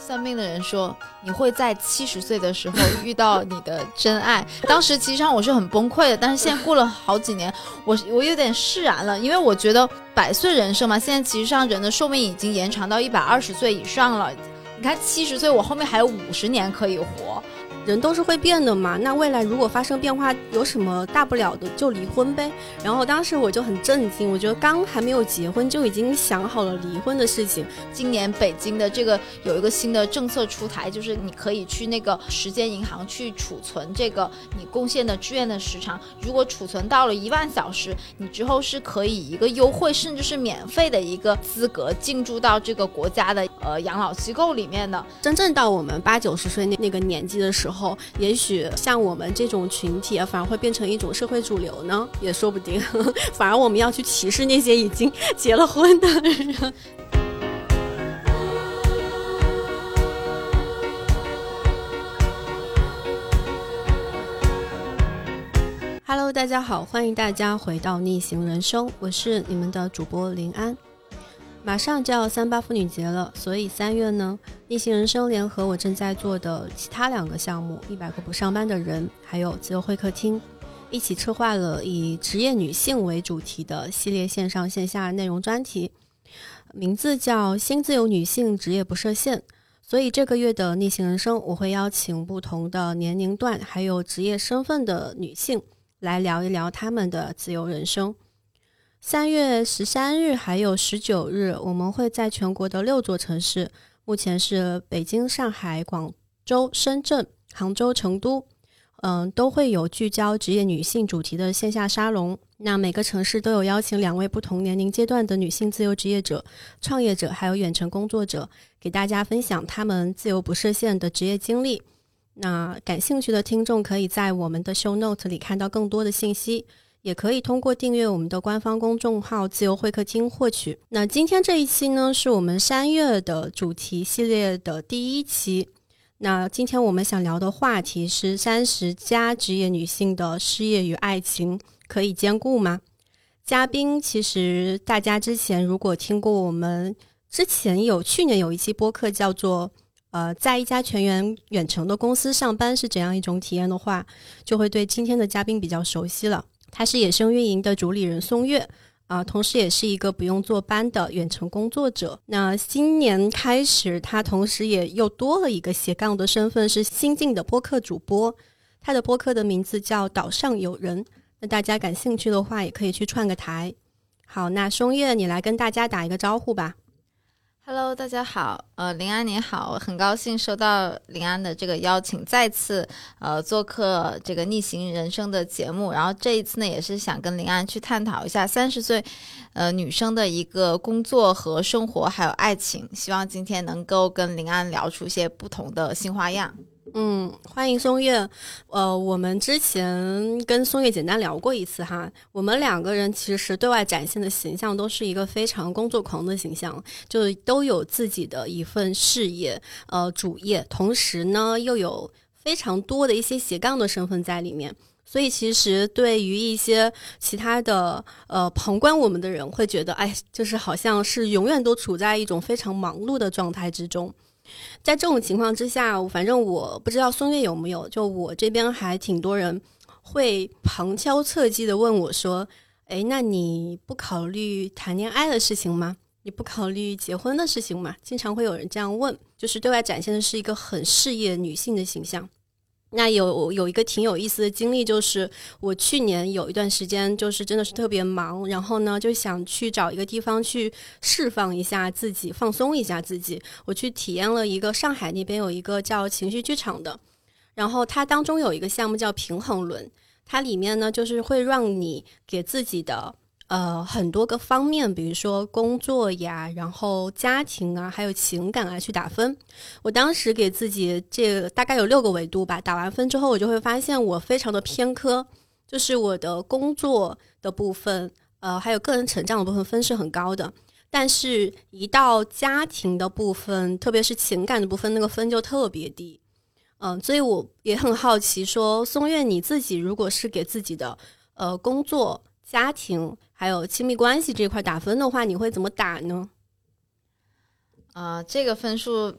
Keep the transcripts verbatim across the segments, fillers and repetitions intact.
算命的人说你会在七十岁的时候遇到你的真爱。当时其实上我是很崩溃的，但是现在过了好几年，我我有点释然了，因为我觉得百岁人生嘛，现在其实上人的寿命已经延长到一百二十岁以上了。你看七十岁，我后面还有五十年可以活。 人都是会变的嘛，那未来如果发生变化，有什么大不了的，就离婚呗。然后当时我就很震惊，我觉得刚还没有结婚就已经想好了离婚的事情。 今年北京的这个有一个新的政策出台，就是你可以去那个时间银行去储存这个你贡献的志愿的时长，如果储存到了一万小时，你之后是可以一个优惠甚至是免费的一个资格进驻到这个国家的呃养老机构里面的。 真正到我们八九十岁那那个年纪的时候，也许像我们这种群体啊，反而会变成一种社会主流呢，也说不定。反而我们要去歧视那些已经结了婚的人。Hello， 大家好，欢迎大家回到逆行人生，我是你们的主播林安。马上就要三八妇女节了，所以三月呢，逆行人生联合我正在做的其他两个项目一百个不上班的人，还有自由会客厅，一起策划了以职业女性为主题的系列线上线下内容专题，名字叫新自由女性职业不设限。所以这个月的逆行人生，我会邀请不同的年龄段还有职业身份的女性来聊一聊她们的自由人生。三月十三日还有十九日，我们会在全国的六座城市，目前是北京、上海、广州、深圳、杭州、成都，嗯，都会有聚焦职业女性主题的线下沙龙。那每个城市都有邀请两位不同年龄阶段的女性自由职业者、创业者还有远程工作者，给大家分享他们自由不设限的职业经历。那感兴趣的听众可以在我们的 show note 里看到更多的信息，也可以通过订阅我们的官方公众号自由会客厅获取。那今天这一期呢，是我们三月的主题系列的第一期。那今天我们想聊的话题是三十加职业女性的事业与爱情可以兼顾吗？嘉宾其实大家之前如果听过我们之前有去年有一期播客叫做呃，在一家全员远程的公司上班是怎样一种体验的话，就会对今天的嘉宾比较熟悉了。他是野生运营的主理人松月啊、呃，同时也是一个不用坐班的远程工作者。那今年开始，他同时也又多了一个斜杠的身份，是新晋的播客主播。他的播客的名字叫岛上有人，那大家感兴趣的话也可以去串个台。好，那松月你来跟大家打一个招呼吧。 Hello， 大家好，呃，林安你好，很高兴收到林安的这个邀请，再次呃做客这个逆行人生的节目。然后这一次呢，也是想跟林安去探讨一下三十岁呃女生的一个工作和生活还有爱情，希望今天能够跟林安聊出一些不同的新花样。 嗯，欢迎松月。呃，我们之前跟松月简单聊过一次哈，我们两个人其实对外展现的形象都是一个非常工作狂的形象，就都有自己的一份事业，呃，主业，同时呢又有非常多的一些斜杠的身份在里面。所以其实对于一些其他的呃旁观我们的人会觉得，哎，就是好像是永远都处在一种非常忙碌的状态之中。在这种情况之下，反正我不知道松月有没有，就我这边还挺多人会旁敲侧击的问我说，诶，那你不考虑谈恋爱的事情吗？你不考虑结婚的事情吗？经常会有人这样问，就是对外展现的是一个很事业女性的形象。那有有一个挺有意思的经历，就是我去年有一段时间就是真的是特别忙，然后呢就想去找一个地方去释放一下自己，放松一下自己。我去体验了一个上海那边有一个叫情绪剧场的，然后它当中有一个项目叫平衡轮，它里面呢就是会让你给自己的呃，很多个方面，比如说工作呀，然后家庭啊，还有情感啊，去打分。我当时给自己这个大概有六个维度吧，打完分之后，我就会发现我非常的偏科，就是我的工作的部分，呃，还有个人成长的部分分是很高的，但是一到家庭的部分，特别是情感的部分，那个分就特别低。嗯、呃，所以我也很好奇说，松月你自己如果是给自己的呃工作、家庭还有亲密关系这块打分的话，你会怎么打呢？ 呃，这个分数，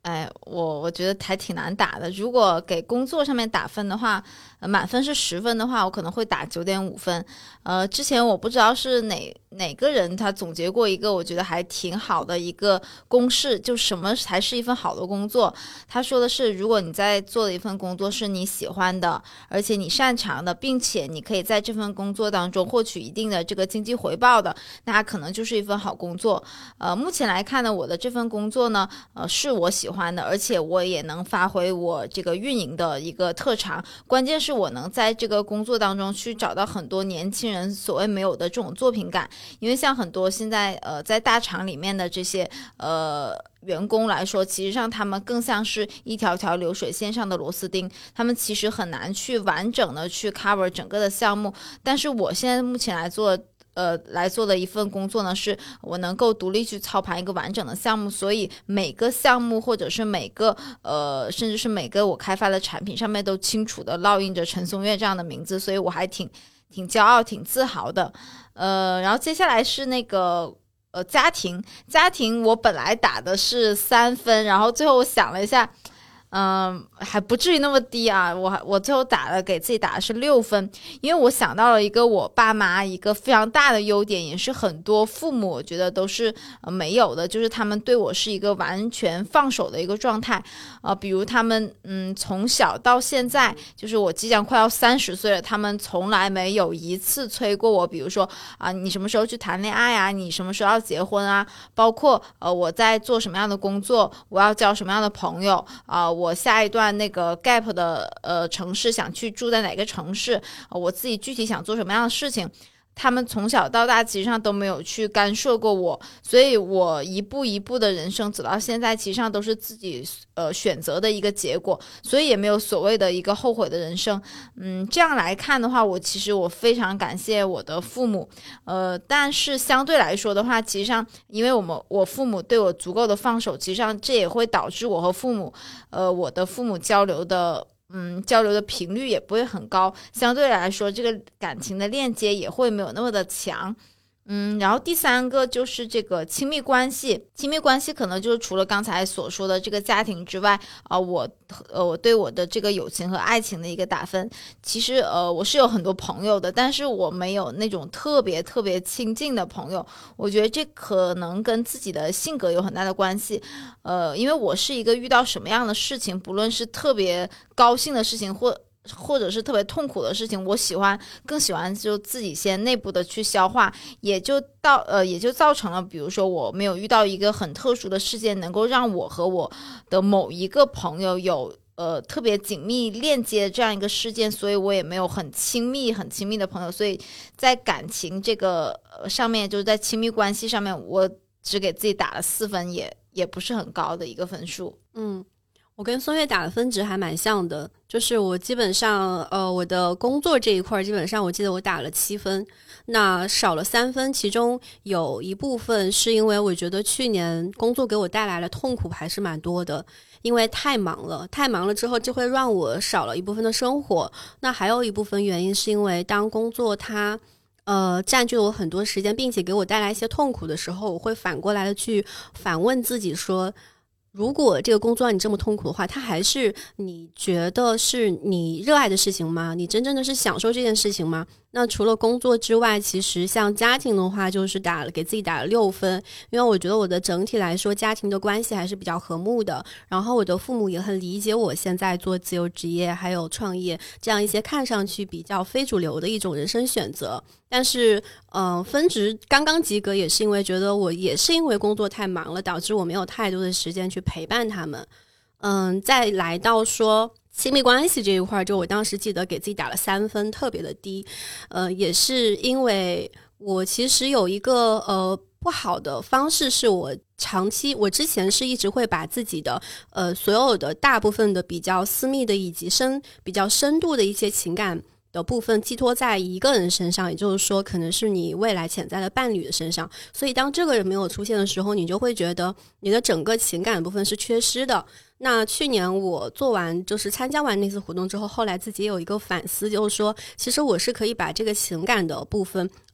哎，我我觉得还挺难打的。如果给工作上面打分的话，呃、满分是十分的话，我可能会打九点五分。呃，之前我不知道是哪哪个人他总结过一个我觉得还挺好的一个公式，就什么才是一份好的工作。他说的是，如果你在做的一份工作是你喜欢的，而且你擅长的，并且你可以在这份工作当中获取一定的这个经济回报的，那可能就是一份好工作。呃，目前来看呢，我的这份工作呢，呃，是我喜欢的，而且我也能发挥我这个运营的一个特长。关键是我能在这个工作当中去找到很多年轻人所谓没有的这种作品感，因为像很多现在呃在大厂里面的这些呃员工来说，其实上他们更像是一条条流水线上的螺丝钉，他们其实很难去完整的去 cover 整个的项目。但是我现在目前来做呃，来做的一份工作呢，是我能够独立去操盘一个完整的项目，所以每个项目或者是每个呃，甚至是每个我开发的产品上面都清楚的烙印着陈松月这样的名字，所以我还挺挺骄傲、挺自豪的。呃，然后接下来是那个呃家庭，家庭我本来打的是三分，然后最后我想了一下。嗯，还不至于那么低啊！我我最后打了，给自己打的是六分，因为我想到了一个我爸妈一个非常大的优点，也是很多父母我觉得都是、呃、没有的，就是他们对我是一个完全放手的一个状态。呃，比如他们嗯从小到现在，就是我即将快要三十岁了，他们从来没有一次催过我，比如说啊、呃、你什么时候去谈恋爱啊，你什么时候要结婚啊，包括呃我在做什么样的工作，我要交什么样的朋友啊。呃我下一段那个 gap 的呃城市想去住在哪个城市、呃、我自己具体想做什么样的事情，他们从小到大其实上都没有去干涉过我，所以我一步一步的人生走到现在，其实上都是自己呃选择的一个结果，所以也没有所谓的一个后悔的人生。嗯，这样来看的话，我其实我非常感谢我的父母，呃，但是相对来说的话，其实上因为我们我父母对我足够的放手，其实上这也会导致我和父母，呃，我的父母交流的。嗯，交流的频率也不会很高，相对来说，这个感情的链接也会没有那么的强。嗯，然后第三个就是这个亲密关系，亲密关系可能就是除了刚才所说的这个家庭之外，啊、呃，我呃我对我的这个友情和爱情的一个打分，其实呃我是有很多朋友的，但是我没有那种特别特别亲近的朋友，我觉得这可能跟自己的性格有很大的关系，呃，因为我是一个遇到什么样的事情，不论是特别高兴的事情或或者是特别痛苦的事情，我喜欢更喜欢就自己先内部的去消化，也就到呃也就造成了，比如说我没有遇到一个很特殊的事件，能够让我和我的某一个朋友有呃特别紧密链接这样一个事件，所以我也没有很亲密很亲密的朋友，所以在感情这个、呃、上面，就是在亲密关系上面，我只给自己打了四分，也也不是很高的一个分数。 嗯。我跟松月打的分值还蛮像的，就是我基本上呃我的工作这一块基本上我记得我打了七分，那少了三分，其中有一部分是因为我觉得去年工作给我带来的痛苦还是蛮多的，因为太忙了太忙了之后就会让我少了一部分的生活，那还有一部分原因是因为当工作它呃，占据了我很多时间，并且给我带来一些痛苦的时候，我会反过来的去反问自己说，如果这个工作让你这么痛苦的话，它还是你觉得是你热爱的事情吗？你真正的是享受这件事情吗？那除了工作之外，其实像家庭的话，就是打了给自己打了六分，因为我觉得我的整体来说家庭的关系还是比较和睦的，然后我的父母也很理解我现在做自由职业还有创业这样一些看上去比较非主流的一种人生选择，但是呃，分值刚刚及格也是因为觉得我也是因为工作太忙了，导致我没有太多的时间去陪伴他们。嗯，再来到说亲密关系这一块，就我当时记得给自己打了三分，特别的低。呃，也是因为我其实有一个呃不好的方式，是我长期我之前是一直会把自己的呃所有的大部分的比较私密的以及深比较深度的一些情感的部分寄托在一个人身上，也就是说可能是你未来潜在的伴侣的身上，所以当这个人没有出现的时候，你就会觉得你的整个情感的部分是缺失的。那去年我做完就是参加完那次活动之后，后来自己也有一个反思，就是说其实我是可以把这个情感的部分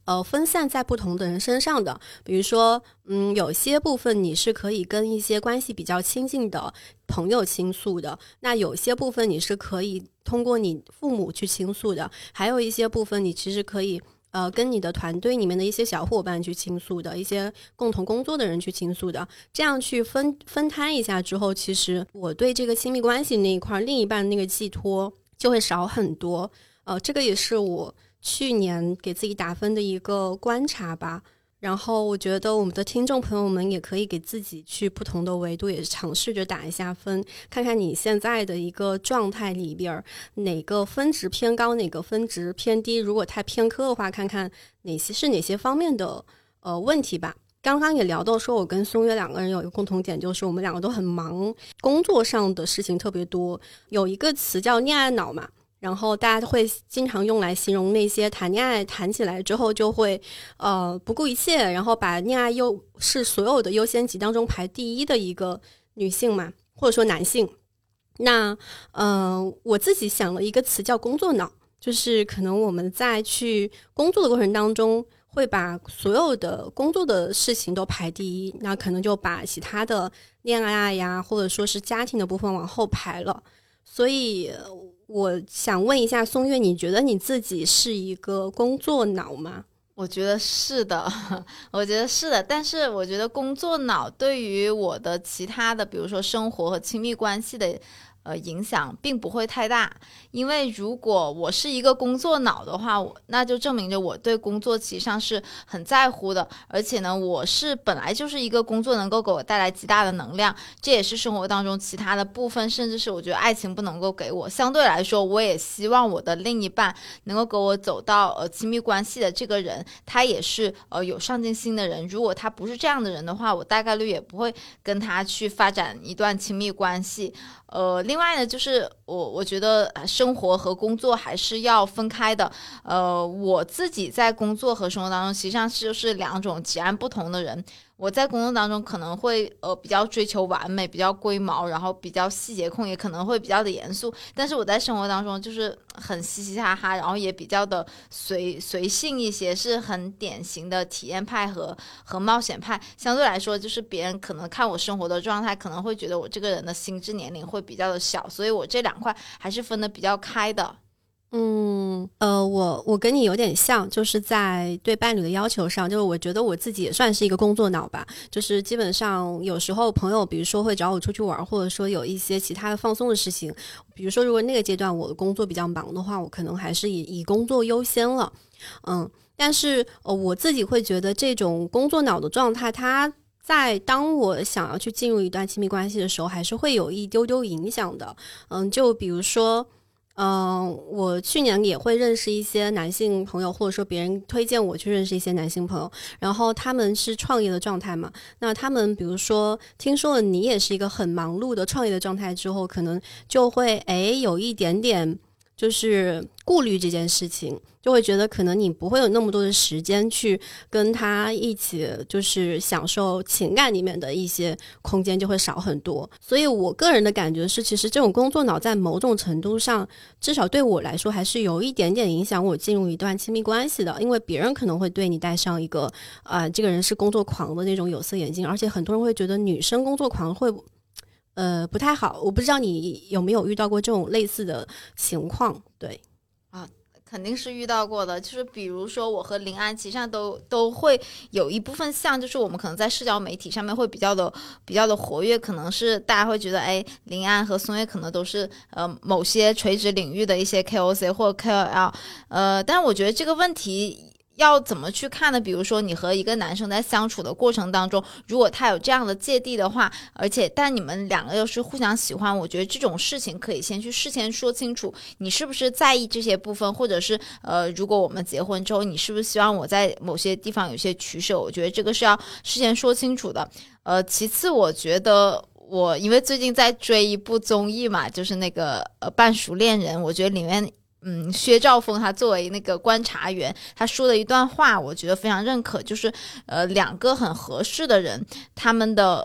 呃分散在不同的人身上的。比如说嗯，有些部分你是可以跟一些关系比较亲近的朋友倾诉的，那有些部分你是可以通过你父母去倾诉的，还有一些部分你其实可以呃，跟你的团队里面的一些小伙伴去倾诉的，一些共同工作的人去倾诉的，这样去分分摊一下之后，其实我对这个亲密关系那一块另一半那个寄托就会少很多。呃，这个也是我去年给自己打分的一个观察吧。然后我觉得我们的听众朋友们也可以给自己去不同的维度也尝试着打一下分，看看你现在的一个状态里边哪个分值偏高，哪个分值偏低，如果太偏科的话，看看哪些是哪些方面的呃问题吧。刚刚也聊到说我跟松月两个人有一个共同点，就是我们两个都很忙，工作上的事情特别多，有一个词叫恋爱脑嘛，然后大家会经常用来形容那些谈恋爱谈起来之后就会呃不顾一切，然后把恋爱优是所有的优先级当中排第一的一个女性嘛，或者说男性。那呃我自己想了一个词叫工作脑，就是可能我们在去工作的过程当中会把所有的工作的事情都排第一，那可能就把其他的恋爱呀或者说是家庭的部分往后排了。所以我想问一下松月，你觉得你自己是一个工作脑吗？ 我觉得是的，我觉得是的，但是我觉得工作脑对于我的其他的比如说生活和亲密关系的呃，影响并不会太大。因为如果我是一个工作脑的话，那就证明着我对工作其实上是很在乎的，而且呢我是本来就是一个工作能够给我带来极大的能量，这也是生活当中其他的部分，甚至是我觉得爱情不能够给我。相对来说我也希望我的另一半能够给我走到呃亲密关系的这个人，他也是呃有上进心的人。如果他不是这样的人的话，我大概率也不会跟他去发展一段亲密关系。呃，另外呢，就是我我觉得生活和工作还是要分开的。呃，我自己在工作和生活当中，实际上就是两种截然不同的人。我在工作当中可能会呃比较追求完美，比较龟毛，然后比较细节控，也可能会比较的严肃。但是我在生活当中就是很嘻嘻哈哈，然后也比较的随随性一些，是很典型的体验派和和冒险派。相对来说，就是别人可能看我生活的状态，可能会觉得我这个人的心智年龄会比较的小，所以我这两块还是分得比较开的。 嗯，呃，我我跟你有点像，就是在对伴侣的要求上，就是我觉得我自己也算是一个工作脑吧，就是基本上有时候朋友比如说会找我出去玩，或者说有一些其他的放松的事情，比如说如果那个阶段我的工作比较忙的话，我可能还是以以工作优先了。嗯，但是呃我自己会觉得这种工作脑的状态，它在当我想要去进入一段亲密关系的时候，还是会有一丢丢影响的。嗯，就比如说嗯、呃，我去年也会认识一些男性朋友，或者说别人推荐我去认识一些男性朋友，然后他们是创业的状态嘛，那他们比如说听说了你也是一个很忙碌的创业的状态之后，可能就会诶有一点点就是顾虑这件事情，就会觉得可能你不会有那么多的时间去跟他一起就是享受情感里面的一些空间就会少很多。所以我个人的感觉是，其实这种工作脑在某种程度上，至少对我来说还是有一点点影响我进入一段亲密关系的。因为别人可能会对你戴上一个呃，这个人是工作狂的那种有色眼镜，而且很多人会觉得女生工作狂会呃不太好。我不知道你有没有遇到过这种类似的情况。对啊，肯定是遇到过的。就是比如说我和林安其实上都都会有一部分像，就是我们可能在社交媒体上面会比较的比较的活跃，可能是大家会觉得哎，林安和松月可能都是呃某些垂直领域的一些 K O C 或 K O L。 呃，但是我觉得这个问题要怎么去看呢？比如说你和一个男生在相处的过程当中，如果他有这样的芥蒂的话，而且但你们两个又是互相喜欢，我觉得这种事情可以先去事先说清楚，你是不是在意这些部分，或者是呃，如果我们结婚之后，你是不是希望我在某些地方有些取舍，我觉得这个是要事先说清楚的。呃，其次我觉得我因为最近在追一部综艺嘛，就是那个呃半熟恋人，我觉得里面嗯，薛兆丰他作为那个观察员，他说的一段话我觉得非常认可，就是呃，两个很合适的人，他们的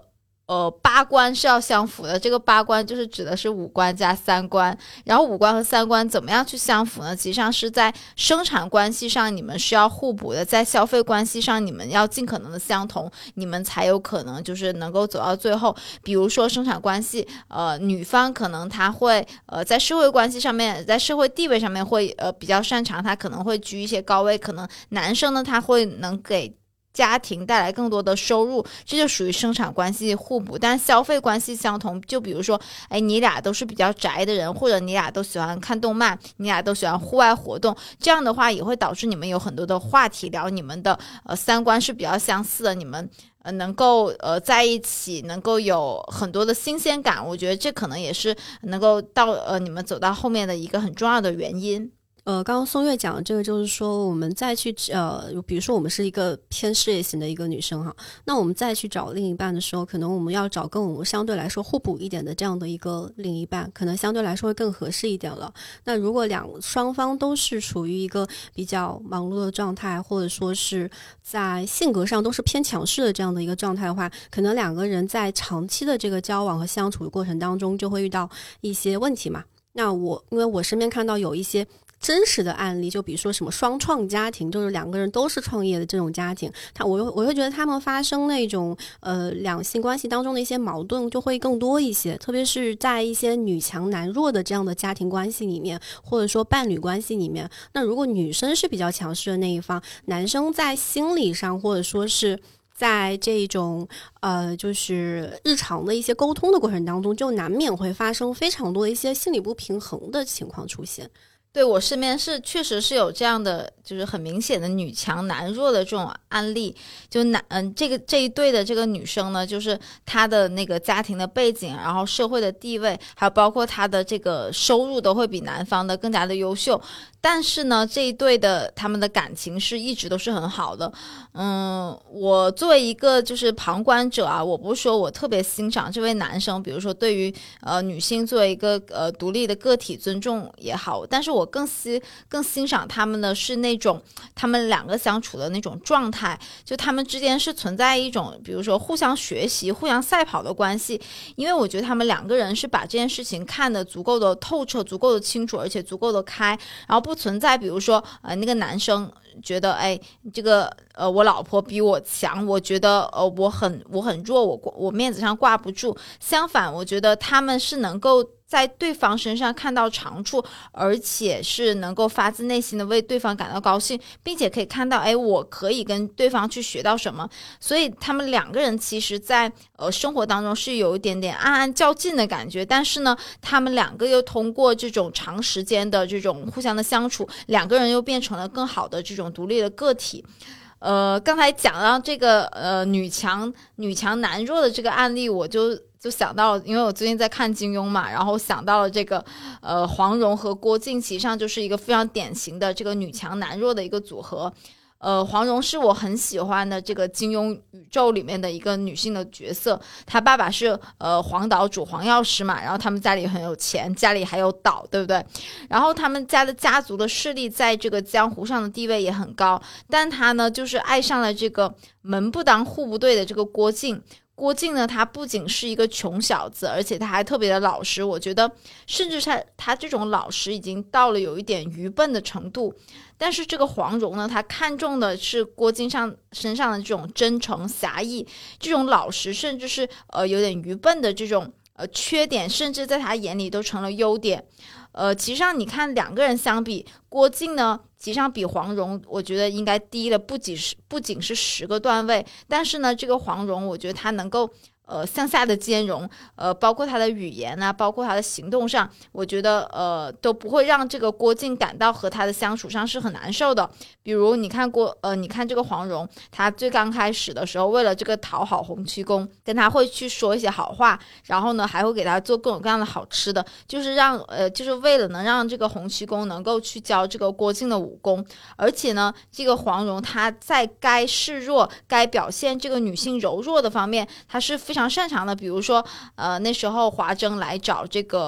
呃，八观是要相符的，这个八观就是指的是五官加三观，然后五官和三观怎么样去相符呢？实际上是在生产关系上你们是要互补的，在消费关系上你们要尽可能的相同，你们才有可能就是能够走到最后。比如说生产关系，呃，女方可能她会呃在社会关系上面，在社会地位上面会呃比较擅长，她可能会居一些高位，可能男生呢他会能给家庭带来更多的收入，这就属于生产关系互补。但消费关系相同，就比如说哎，你俩都是比较宅的人，或者你俩都喜欢看动漫，你俩都喜欢户外活动，这样的话也会导致你们有很多的话题聊，你们的呃三观是比较相似的，你们呃能够呃在一起，能够有很多的新鲜感，我觉得这可能也是能够到呃你们走到后面的一个很重要的原因。 呃，刚刚松月讲的这个就是说，我们再去呃，比如说我们是一个偏事业型的一个女生哈，那我们再去找另一半的时候，可能我们要找跟我们相对来说互补一点的这样的一个另一半，可能相对来说会更合适一点了。那如果两双方都是处于一个比较忙碌的状态，或者说是在性格上都是偏强势的这样的一个状态的话，可能两个人在长期的这个交往和相处的过程当中就会遇到一些问题嘛。那我因为我身边看到有一些真实的案例，就比如说什么双创家庭，就是两个人都是创业的这种家庭，他我我会觉得他们发生那种呃两性关系当中的一些矛盾就会更多一些，特别是在一些女强男弱的这样的家庭关系里面，或者说伴侣关系里面，那如果女生是比较强势的那一方，男生在心理上或者说是在这种呃，就是日常的一些沟通的过程当中，就难免会发生非常多的一些心理不平衡的情况出现。 对，我身边是确实是有这样的，就是很明显的女强男弱的这种案例。就男嗯，这个这一对的这个女生呢，就是她的那个家庭的背景，然后社会的地位，还有包括她的这个收入都会比男方的更加的优秀。但是呢，这一对的他们的感情是一直都是很好的。嗯，我作为一个就是旁观者啊，我不是说我特别欣赏这位男生，比如说对于呃女性作为一个呃独立的个体尊重也好，但是我更欣更欣赏他们的是那种他们两个相处的那种状态，就他们之间是存在一种比如说互相学习、互相赛跑的关系。因为我觉得他们两个人是把这件事情看得足够的透彻、足够的清楚，而且足够的开，然后不存在比如说呃那个男生觉得哎这个呃我老婆比我强，我觉得呃我很我很弱，我我面子上挂不住。相反，我觉得他们是能够在对方身上看到长处，而且是能够发自内心的为对方感到高兴，并且可以看到哎我可以跟对方去学到什么。所以他们两个人其实在呃生活当中是有一点点暗暗较劲的感觉，但是呢他们两个又通过这种长时间的这种互相的相处，两个人又变成了更好的这种独立的个体。呃，刚才讲到这个呃女强女强男弱的这个案例，我就就想到了，因为我最近在看金庸嘛，然后想到了这个呃黄蓉和郭靖，其实上就是一个非常典型的这个女强男弱的一个组合。呃，黄蓉是我很喜欢的这个金庸宇宙里面的一个女性的角色，她爸爸是呃黄岛主黄药师嘛，然后他们家里很有钱，家里还有岛，对不对？然后他们家的家族的势力在这个江湖上的地位也很高，但他呢就是爱上了这个门不当户不对的这个郭靖。郭靖呢，他不仅是一个穷小子，而且他还特别的老实。我觉得，甚至他他这种老实已经到了有一点愚笨的程度。但是这个黄蓉呢，她看重的是郭靖上身上的这种真诚侠义，这种老实，甚至是呃有点愚笨的这种呃缺点，甚至在他眼里都成了优点。呃，其实上你看两个人相比，郭靖呢，其实上比黄蓉，我觉得应该低了不仅是不仅是十个段位，但是呢，这个黄蓉，我觉得她能够呃向下的兼容，呃，包括她的语言啊，包括她的行动上，我觉得呃都不会让这个郭靖感到和他的相处上是很难受的。比如你看郭呃，你看这个黄蓉，她最刚开始的时候，为了这个讨好洪七公，跟他会去说一些好话，然后呢还会给他做各种各样的好吃的，就是让呃就是为了能让这个洪七公能够去教这个郭靖的武功。而且呢，这个黄蓉她在该示弱、该表现这个女性柔弱的方面，她是非常擅长的。比如说，呃，那时候华筝来找这个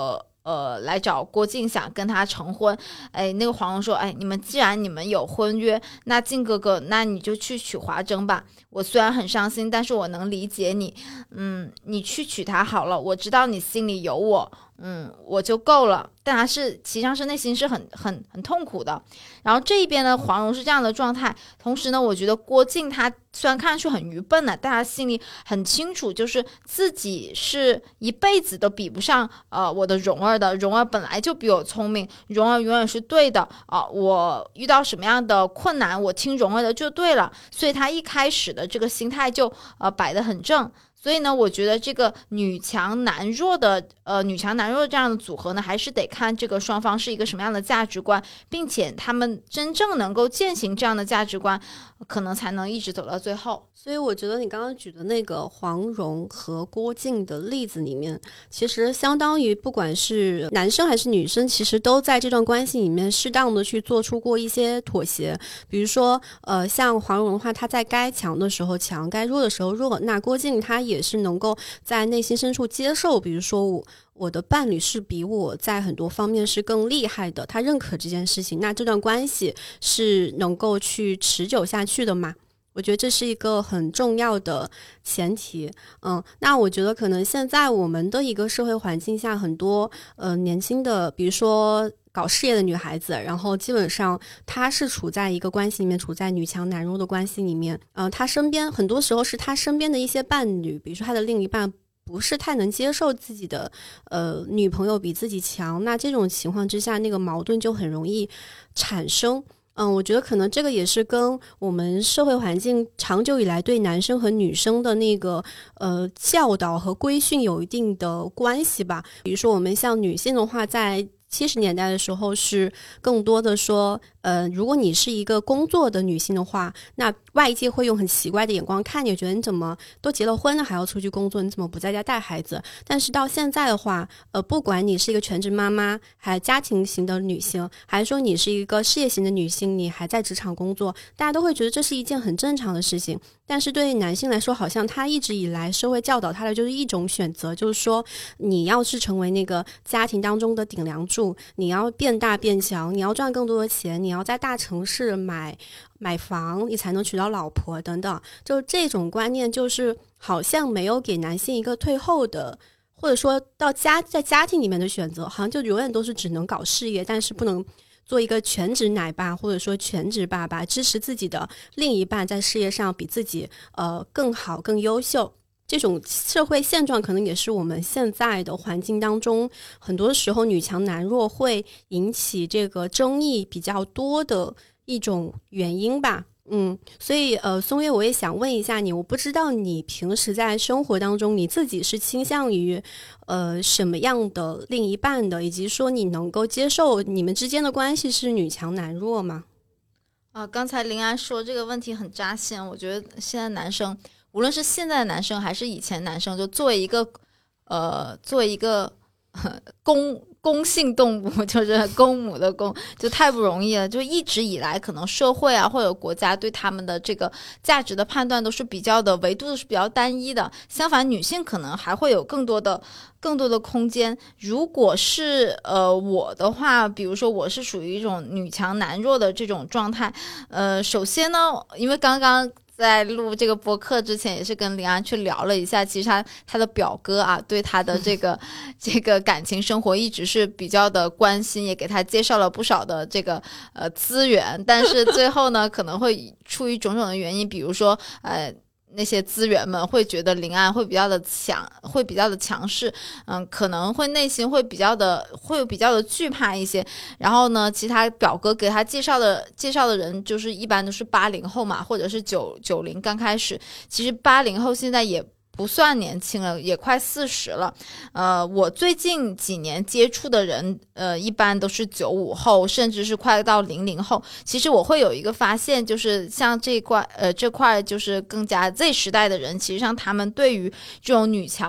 呃，来找郭靖想跟他成婚。哎，那个黄蓉说，哎，你们既然你们有婚约，那靖哥哥，那你就去娶华筝吧。我虽然很伤心，但是我能理解你。嗯，你去娶她好了，我知道你心里有我，嗯，我就够了。但他是实际上是内心是很很很痛苦的。然后这一边呢，黄蓉是这样的状态，同时呢，我觉得郭靖他虽然看上去很愚笨呢，但他心里很清楚，就是自己是一辈子都比不上呃我的蓉儿的，蓉儿本来就比我聪明，蓉儿永远是对的啊、呃，我遇到什么样的困难，我听蓉儿的就对了，所以他一开始的这个心态就呃摆得很正。所以呢，我觉得这个女强男弱的，呃，女强男弱这样的组合呢，还是得看这个双方是一个什么样的价值观，并且他们真正能够践行这样的价值观，可能才能一直走到最后。 所以我觉得你刚刚举的那个黄蓉和郭靖的例子里面，其实相当于不管是男生还是女生，其实都在这段关系里面适当的去做出过一些妥协。比如说呃，像黄蓉的话，她在该强的时候强，该弱的时候弱，那郭靖他也是能够在内心深处接受，比如说我我的伴侣是比我在很多方面是更厉害的，他认可这件事情，那这段关系是能够去持久下去的嘛。我觉得这是一个很重要的前提。嗯，那我觉得可能现在我们的一个社会环境下，很多呃年轻的比如说搞事业的女孩子，然后基本上她是处在一个关系里面，处在女强男弱的关系里面。呃，她身边很多时候是她身边的一些伴侣，比如说她的另一半不是太能接受自己的呃女朋友比自己强，那这种情况之下，那个矛盾就很容易产生。嗯，我觉得可能这个也是跟我们社会环境长久以来对男生和女生的那个呃教导和规训有一定的关系吧。比如说我们像女性的话，在七十年代的时候是更多的说呃，如果你是一个工作的女性的话，那外界会用很奇怪的眼光看你，觉得你怎么都结了婚了还要出去工作，你怎么不在家带孩子。但是到现在的话呃，不管你是一个全职妈妈，还家庭型的女性，还是说你是一个事业型的女性，你还在职场工作，大家都会觉得这是一件很正常的事情。但是对于男性来说，好像他一直以来社会教导他的就是一种选择，就是说你要是成为那个家庭当中的顶梁柱，你要变大变强，你要赚更多的钱，你要在大城市买买房，你才能娶到老婆等等。就这种观念就是好像没有给男性一个退后的，或者说到家在家庭里面的选择，好像就永远都是只能搞事业，但是不能做一个全职奶爸或者说全职爸爸，支持自己的另一半在事业上比自己呃更好更优秀。这种社会现状可能也是我们现在的环境当中很多时候女强男弱会引起这个争议比较多的一种原因吧。嗯，所以呃，松月我也想问一下你，我不知道你平时在生活当中你自己是倾向于呃什么样的另一半的，以及说你能够接受你们之间的关系是女强男弱吗？ 啊，刚才林安说这个问题很扎心，我觉得现在男生，无论是现在的男生还是以前男生，就作为一个呃，作为一个公公性动物，就是公母的公，就太不容易了。就一直以来，可能社会啊或者国家对他们的这个价值的判断都是比较的维度是比较单一的。相反，女性可能还会有更多的更多的空间。如果是呃我的话，比如说我是属于一种女强男弱的这种状态。呃，首先呢，因为刚刚在录这个播客之前也是跟林安去聊了一下，其实他他的表哥啊对他的这个这个感情生活一直是比较的关心，也给他介绍了不少的这个呃资源，但是最后呢可能会出于种种的原因，比如说呃那些资源们会觉得林安会比较的强，会比较的强势，嗯，可能会内心会比较的会比较的惧怕一些。然后呢，其他表哥给他介绍的介绍的人，就是一般都是八零后嘛，或者是九九零刚开始。其实八零后现在也不算年轻了，也快四十了。呃，我最近几年接触的人，呃，一般都是九五后，甚至是快到零零后。其实我会有一个发现，就是像这块，呃，这块就是更加 Z 时代的人，其实上他们对于这种女强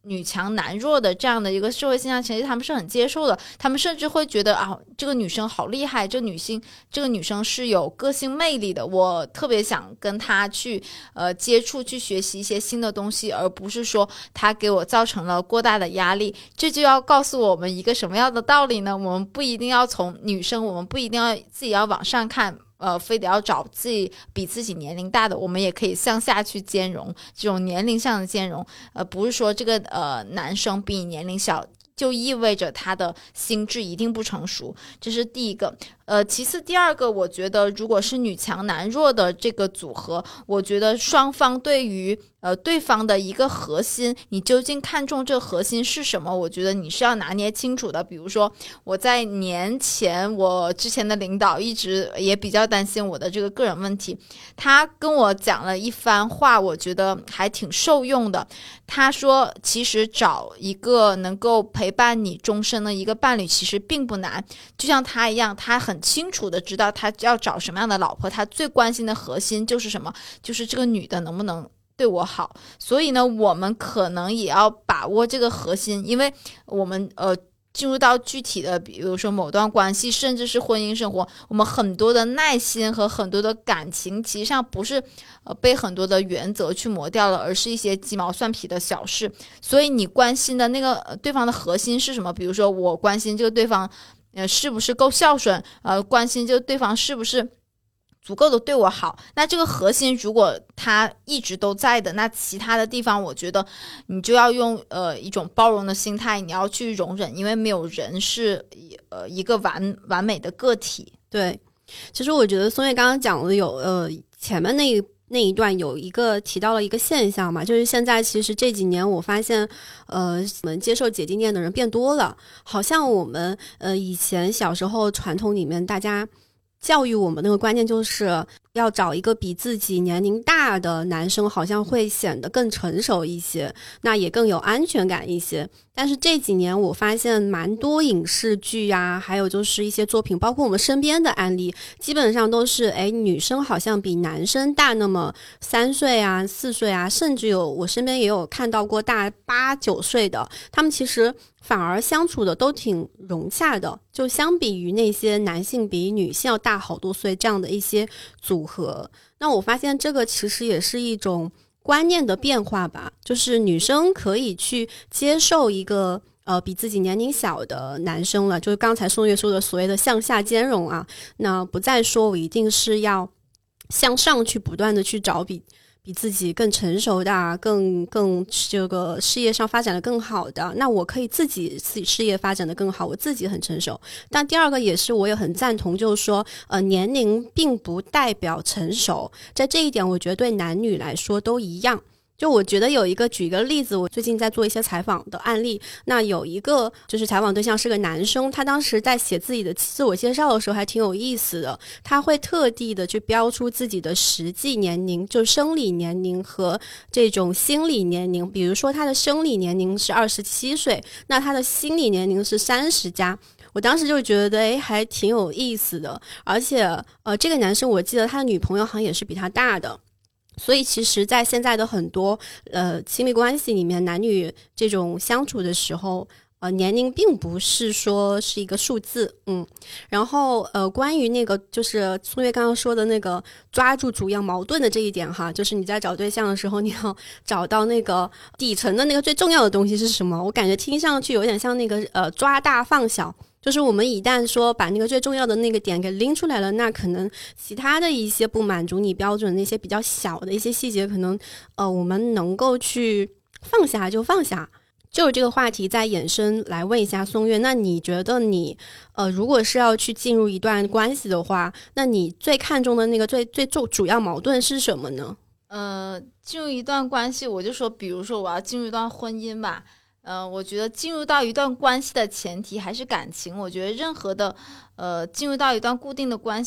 女强男弱的这样的一个社会现象，其实他们是很接受的，他们甚至会觉得啊，这个女生好厉害，这个女性这个女生是有个性魅力的，我特别想跟她去呃接触，去学习一些新的东西，而不是说她给我造成了过大的压力。这就要告诉我们一个什么样的道理呢？我们不一定要从女生，我们不一定要自己要往上看，呃，非得要找自己比自己年龄大的，我们也可以向下去兼容，这种年龄上的兼容，呃，不是说这个呃男生比你年龄小就意味着他的心智一定不成熟，这是第一个。呃，其次第二个，我觉得如果是女强男弱的这个组合，我觉得双方对于呃对方的一个核心，你究竟看重这个核心是什么，我觉得你是要拿捏清楚的。比如说我在年前，我之前的领导一直也比较担心我的这个个人问题，他跟我讲了一番话，我觉得还挺受用的。他说其实找一个能够陪伴你终身的一个伴侣其实并不难，就像他一样，他很清楚的知道他要找什么样的老婆，他最关心的核心就是什么，就是这个女的能不能对我好。所以呢，我们可能也要把握这个核心，因为我们呃进入到具体的比如说某段关系，甚至是婚姻生活，我们很多的耐心和很多的感情其实上不是呃被很多的原则去磨掉了，而是一些鸡毛蒜皮的小事。所以你关心的那个、呃、对方的核心是什么，比如说我关心这个对方呃是不是够孝顺，呃关心这个对方是不是足够的对我好，那这个核心如果它一直都在的，那其他的地方我觉得你就要用呃一种包容的心态，你要去容忍，因为没有人是呃一个完完美的个体。 对，其实我觉得松月刚刚讲的有呃前面那一那一段有一个提到了一个现象嘛，就是现在其实这几年我发现呃我们接受姐弟恋的人变多了，好像我们呃以前小时候传统里面大家教育我们那个观念就是要找一个比自己年龄大的男生，好像会显得更成熟一些，那也更有安全感一些。但是这几年我发现蛮多影视剧啊，还有就是一些作品，包括我们身边的案例，基本上都是诶女生好像比男生大那么三岁啊四岁啊，甚至有我身边也有看到过大八九岁的，他们其实反而相处的都挺融洽的，就相比于那些男性比女性要大好多岁这样的一些组合。那我发现这个其实也是一种观念的变化吧，就是女生可以去接受一个呃比自己年龄小的男生了，就是刚才宋月说的所谓的向下兼容啊，那不再说我一定是要向上去不断的去找比比自己更成熟的啊，更更这个事业上发展的更好的，那我可以自己自己事业发展的更好，我自己很成熟。但第二个也是我也很赞同，就是说呃年龄并不代表成熟，在这一点我觉得对男女来说都一样。就我觉得有一个举一个例子，我最近在做一些采访的案例，那有一个就是采访对象是个男生，他当时在写自己的自我介绍的时候还挺有意思的，他会特地的去标出自己的实际年龄，就生理年龄和这种心理年龄，比如说他的生理年龄是二十七岁，那他的心理年龄是三十加。我当时就觉得诶还挺有意思的，而且呃这个男生我记得他的女朋友好像也是比他大的。所以其实在现在的很多呃亲密关系里面，男女这种相处的时候呃年龄并不是说是一个数字。嗯，然后呃关于那个就是宋月刚刚说的那个抓住主要矛盾的这一点哈，就是你在找对象的时候，你要找到那个底层的那个最重要的东西是什么，我感觉听上去有点像那个呃抓大放小，就是我们一旦说把那个最重要的那个点给拎出来了，那可能其他的一些不满足你标准的那些比较小的一些细节，可能呃我们能够去放下就放下。就是这个话题再衍生来问一下宋月，那你觉得你呃如果是要去进入一段关系的话，那你最看重的那个最最重主要矛盾是什么呢？ 呃进入一段关系，我就说比如说我要进入一段婚姻吧，呃，我觉得进入到一段关系的前提还是感情。我觉得任何的，呃，进入到一段固定的关系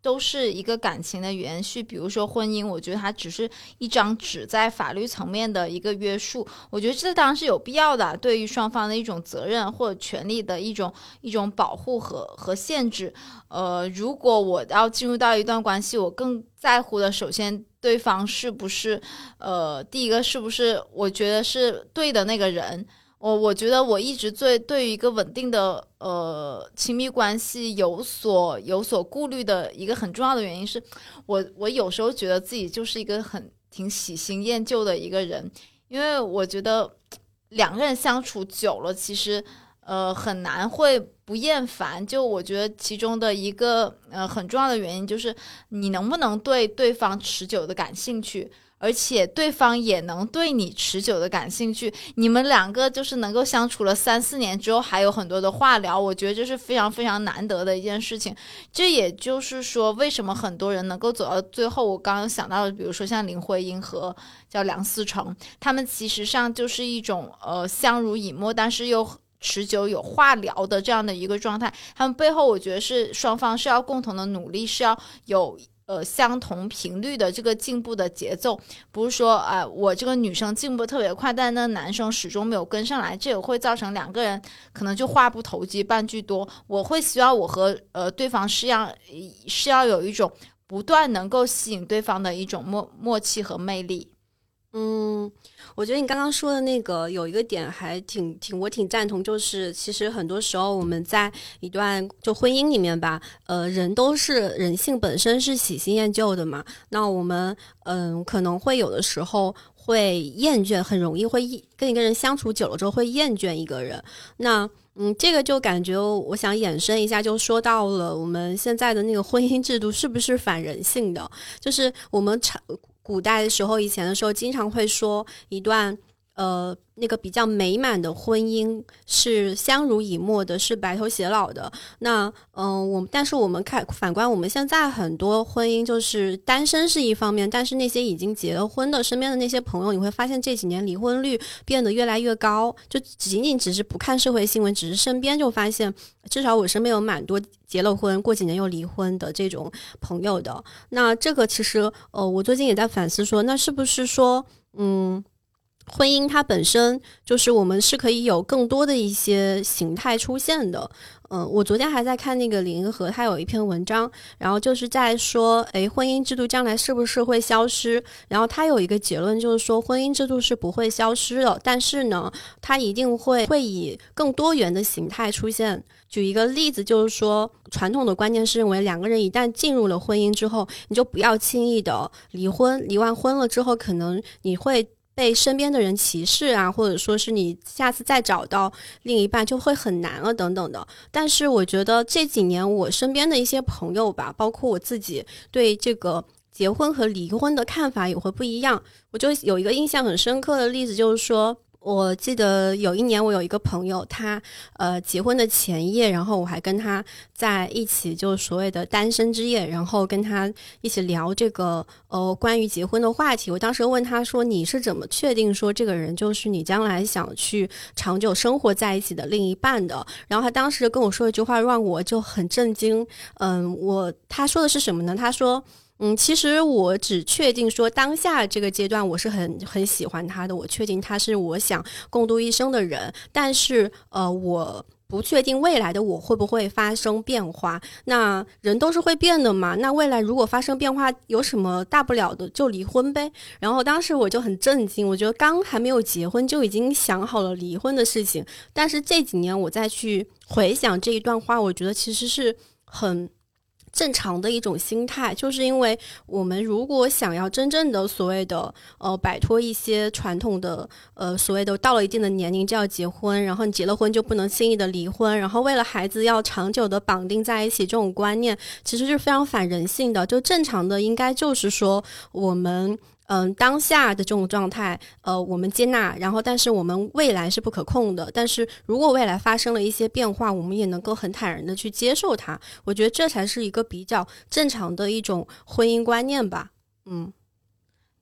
都是一个感情的延续，比如说婚姻，我觉得它只是一张纸在法律层面的一个约束，我觉得这当然是有必要的，对于双方的一种责任或者权利的一种一种保护和和限制。呃，如果我要进入到一段关系，我更在乎的首先对方是不是呃第一个是不是我觉得是对的那个人。我我觉得我一直最对于一个稳定的呃亲密关系有所有所顾虑的一个很重要的原因是我我有时候觉得自己就是一个很挺喜新厌旧的一个人，因为我觉得两个人相处久了其实呃很难会不厌烦，就我觉得其中的一个呃很重要的原因就是你能不能对对方持久的感兴趣，而且对方也能对你持久的感兴趣，你们两个就是能够相处了三四年之后还有很多的话聊，我觉得这是非常非常难得的一件事情。这也就是说为什么很多人能够走到最后，我刚刚想到的比如说像林徽因和叫梁思成，他们其实上就是一种呃相濡以沫但是又持久有话聊的这样的一个状态，他们背后我觉得是双方是要共同的努力，是要有呃，相同频率的这个进步的节奏，不是说啊、呃，我这个女生进步特别快，但那男生始终没有跟上来，这也会造成两个人可能就话不投机半句多。我会希望我和呃对方是要是要有一种不断能够吸引对方的一种默默契和魅力。 嗯，我觉得你刚刚说的那个有一个点还挺挺我挺赞同，就是其实很多时候我们在一段就婚姻里面吧，呃，人都是人性本身是喜新厌旧的嘛，那我们嗯、呃、可能会有的时候会厌倦，很容易会跟一个人相处久了之后会厌倦一个人。那嗯，这个就感觉我想衍生一下，就说到了我们现在的那个婚姻制度是不是反人性的，就是我们常古代的时候，以前的时候，经常会说一段呃那个比较美满的婚姻是相濡以沫的，是白头偕老的。那嗯、呃，我但是我们看反观我们现在很多婚姻，就是单身是一方面，但是那些已经结了婚的身边的那些朋友，你会发现这几年离婚率变得越来越高。就仅仅只是不看社会新闻，只是身边就发现，至少我身边有蛮多结了婚过几年又离婚的这种朋友的。那这个其实呃，我最近也在反思说，那是不是说嗯。婚姻它本身就是我们是可以有更多的一些形态出现的。嗯、呃，我昨天还在看那个李银河，他有一篇文章，然后就是在说，诶，婚姻制度将来是不是会消失？然后他有一个结论，就是说婚姻制度是不会消失的，但是呢，它一定会会以更多元的形态出现。举一个例子，就是说，传统的观念是认为两个人一旦进入了婚姻之后，你就不要轻易的离婚，离完婚了之后，可能你会被身边的人歧视啊，或者说是你下次再找到另一半就会很难了等等的。但是我觉得这几年我身边的一些朋友吧，包括我自己，对这个结婚和离婚的看法也会不一样。我就有一个印象很深刻的例子，就是说我记得有一年我有一个朋友，他呃结婚的前夜，然后我还跟他在一起，就所谓的单身之夜，然后跟他一起聊这个呃关于结婚的话题。我当时问他说，你是怎么确定说这个人就是你将来想去长久生活在一起的另一半的？然后他当时跟我说一句话让我就很震惊。嗯，我他说的是什么呢？他说嗯，其实我只确定说当下这个阶段我是很很喜欢他的，我确定他是我想共度一生的人，但是呃，我不确定未来的我会不会发生变化。那人都是会变的嘛，那未来如果发生变化有什么大不了的，就离婚呗。然后当时我就很震惊，我觉得刚还没有结婚就已经想好了离婚的事情。但是这几年我再去回想这一段话，我觉得其实是很正常的一种心态，就是因为我们如果想要真正的所谓的呃摆脱一些传统的呃所谓的到了一定的年龄就要结婚，然后你结了婚就不能轻易的离婚，然后为了孩子要长久的绑定在一起，这种观念其实是非常反人性的。就正常的应该就是说我们嗯，当下的这种状态，呃，我们接纳，然后但是我们未来是不可控的，但是如果未来发生了一些变化，我们也能够很坦然的去接受它。我觉得这才是一个比较正常的一种婚姻观念吧。嗯，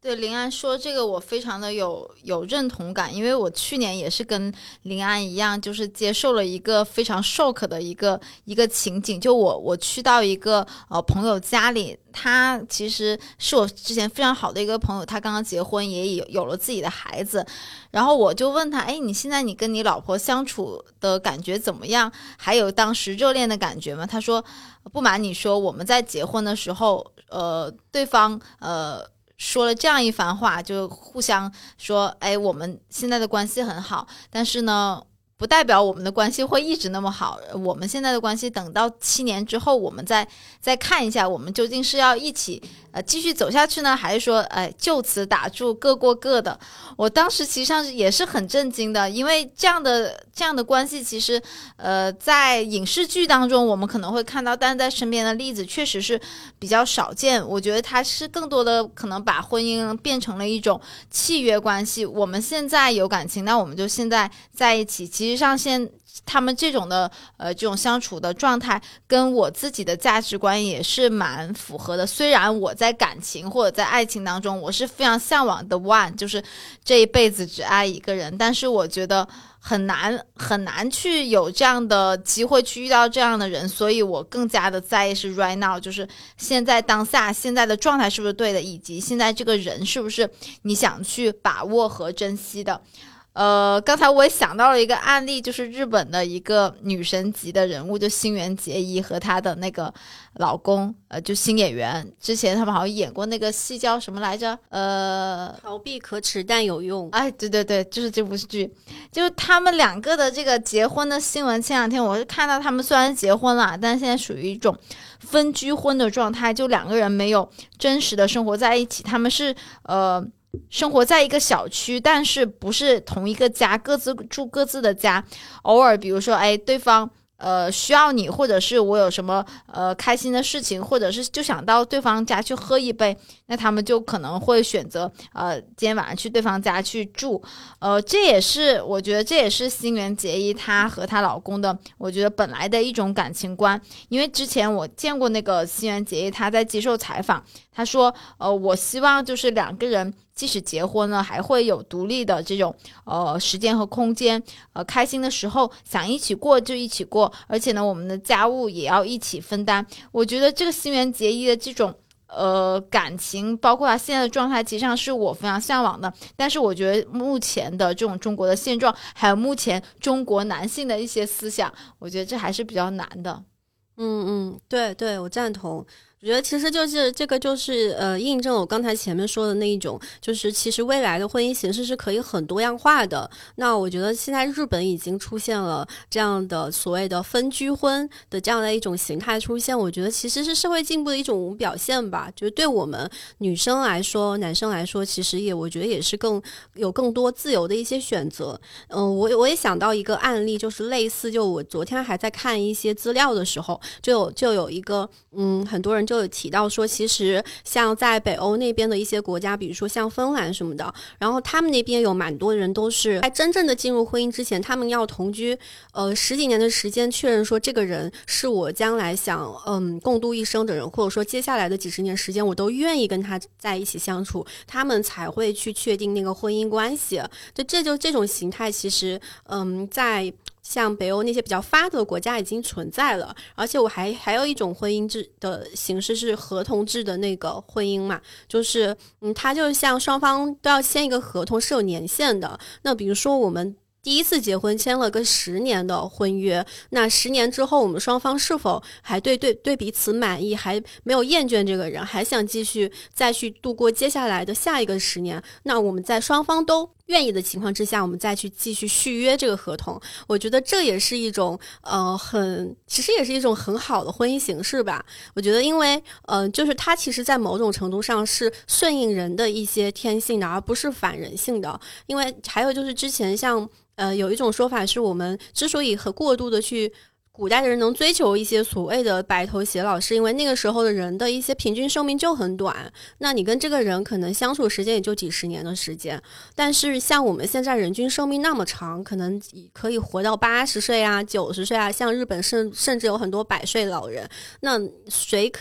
对林安说这个我非常的有有认同感，因为我去年也是跟林安一样，就是接受了一个非常 shock 的一个一个情景，就我我去到一个呃朋友家里，他其实是我之前非常好的一个朋友，他刚刚结婚也有有了自己的孩子，然后我就问他，哎，你现在你跟你老婆相处的感觉怎么样？还有当时热恋的感觉吗？他说，不瞒你说，我们在结婚的时候，呃，对方呃。说了这样一番话，就互相说，哎，我们现在的关系很好，但是呢，不代表我们的关系会一直那么好。我们现在的关系，等到七年之后，我们再再看一下，我们究竟是要一起呃继续走下去呢，还是说，哎，就此打住，各过各的？我当时其实上也是很震惊的，因为这样的这样的关系，其实呃在影视剧当中我们可能会看到，但是在身边的例子确实是比较少见。我觉得它是更多的可能把婚姻变成了一种契约关系，我们现在有感情，那我们就现在在一起。其实上现他们这种的呃这种相处的状态跟我自己的价值观也是蛮符合的。虽然我在感情或者在爱情当中我是非常向往的 one， 就是这一辈子只爱一个人，但是我觉得很难很难去有这样的机会去遇到这样的人，所以我更加的在意是 right now， 就是现在当下现在的状态是不是对的，以及现在这个人是不是你想去把握和珍惜的。呃，刚才我也想到了一个案例，就是日本的一个女神级的人物，就新垣结衣和她的那个老公，呃，就新演员，之前他们好像演过那个戏叫什么来着？呃， 逃避可耻但有用。 哎，对对对，就是这部剧，就是他们两个的这个结婚的新闻。前两天我是看到他们虽然结婚了，但现在属于一种分居婚的状态，就两个人没有真实的生活在一起，他们是呃。生活在一个小区，但是不是同一个家，各自住各自的家。偶尔比如说，哎，对方呃需要你，或者是我有什么呃开心的事情，或者是就想到对方家去喝一杯，那他们就可能会选择呃今天晚上去对方家去住。呃这也是我觉得这也是新垣结衣她和她老公的我觉得本来的一种感情观。因为之前我见过那个新垣结衣，她在接受采访，她说呃我希望就是两个人即使结婚了还会有独立的这种呃时间和空间，呃开心的时候想一起过就一起过，而且呢我们的家务也要一起分担。我觉得这个新垣结衣的这种呃感情，包括他现在的状态，其实上是我非常向往的。但是我觉得目前的这种中国的现状，还有目前中国男性的一些思想，我觉得这还是比较难的。 嗯嗯，对对，我赞同。我觉得其实就是这个就是呃印证了我刚才前面说的那一种，就是其实未来的婚姻形式是可以很多样化的。那我觉得现在日本已经出现了这样的所谓的分居婚的这样的一种形态出现，我觉得其实是社会进步的一种表现吧。就是对我们女生来说，男生来说，其实也我觉得也是更有更多自由的一些选择。嗯、呃，我我也想到一个案例，就是类似，就我昨天还在看一些资料的时候，就有就有一个嗯很多人就有提到说，其实像在北欧那边的一些国家，比如说像芬兰什么的，然后他们那边有蛮多人都是在真正的进入婚姻之前，他们要同居呃十几年的时间，确认说这个人是我将来想嗯共度一生的人，或者说接下来的几十年时间我都愿意跟他在一起相处，他们才会去确定那个婚姻关系。就这就这种形态，其实嗯在像北欧那些比较发达的国家已经存在了。而且我还还有一种婚姻制的形式是合同制的那个婚姻嘛，就是嗯，它就像双方都要签一个合同，是有年限的。那比如说我们第一次结婚签了个十年的婚约，那十年之后我们双方是否还对对对彼此满意，还没有厌倦这个人，还想继续再去度过接下来的下一个十年，那我们在双方都愿意的情况之下，我们再去继续续约这个合同。我觉得这也是一种呃很其实也是一种很好的婚姻形式吧。我觉得因为呃就是它其实在某种程度上是顺应人的一些天性的，而不是反人性的。因为还有就是之前像呃有一种说法是，我们之所以很过度的去古代的人能追求一些所谓的白头偕老，是因为那个时候的人的一些平均寿命就很短，那你跟这个人可能相处时间也就几十年的时间。但是像我们现在人均寿命那么长，可能可以活到八十岁啊九十岁啊，像日本甚甚至有很多百岁老人。那谁可以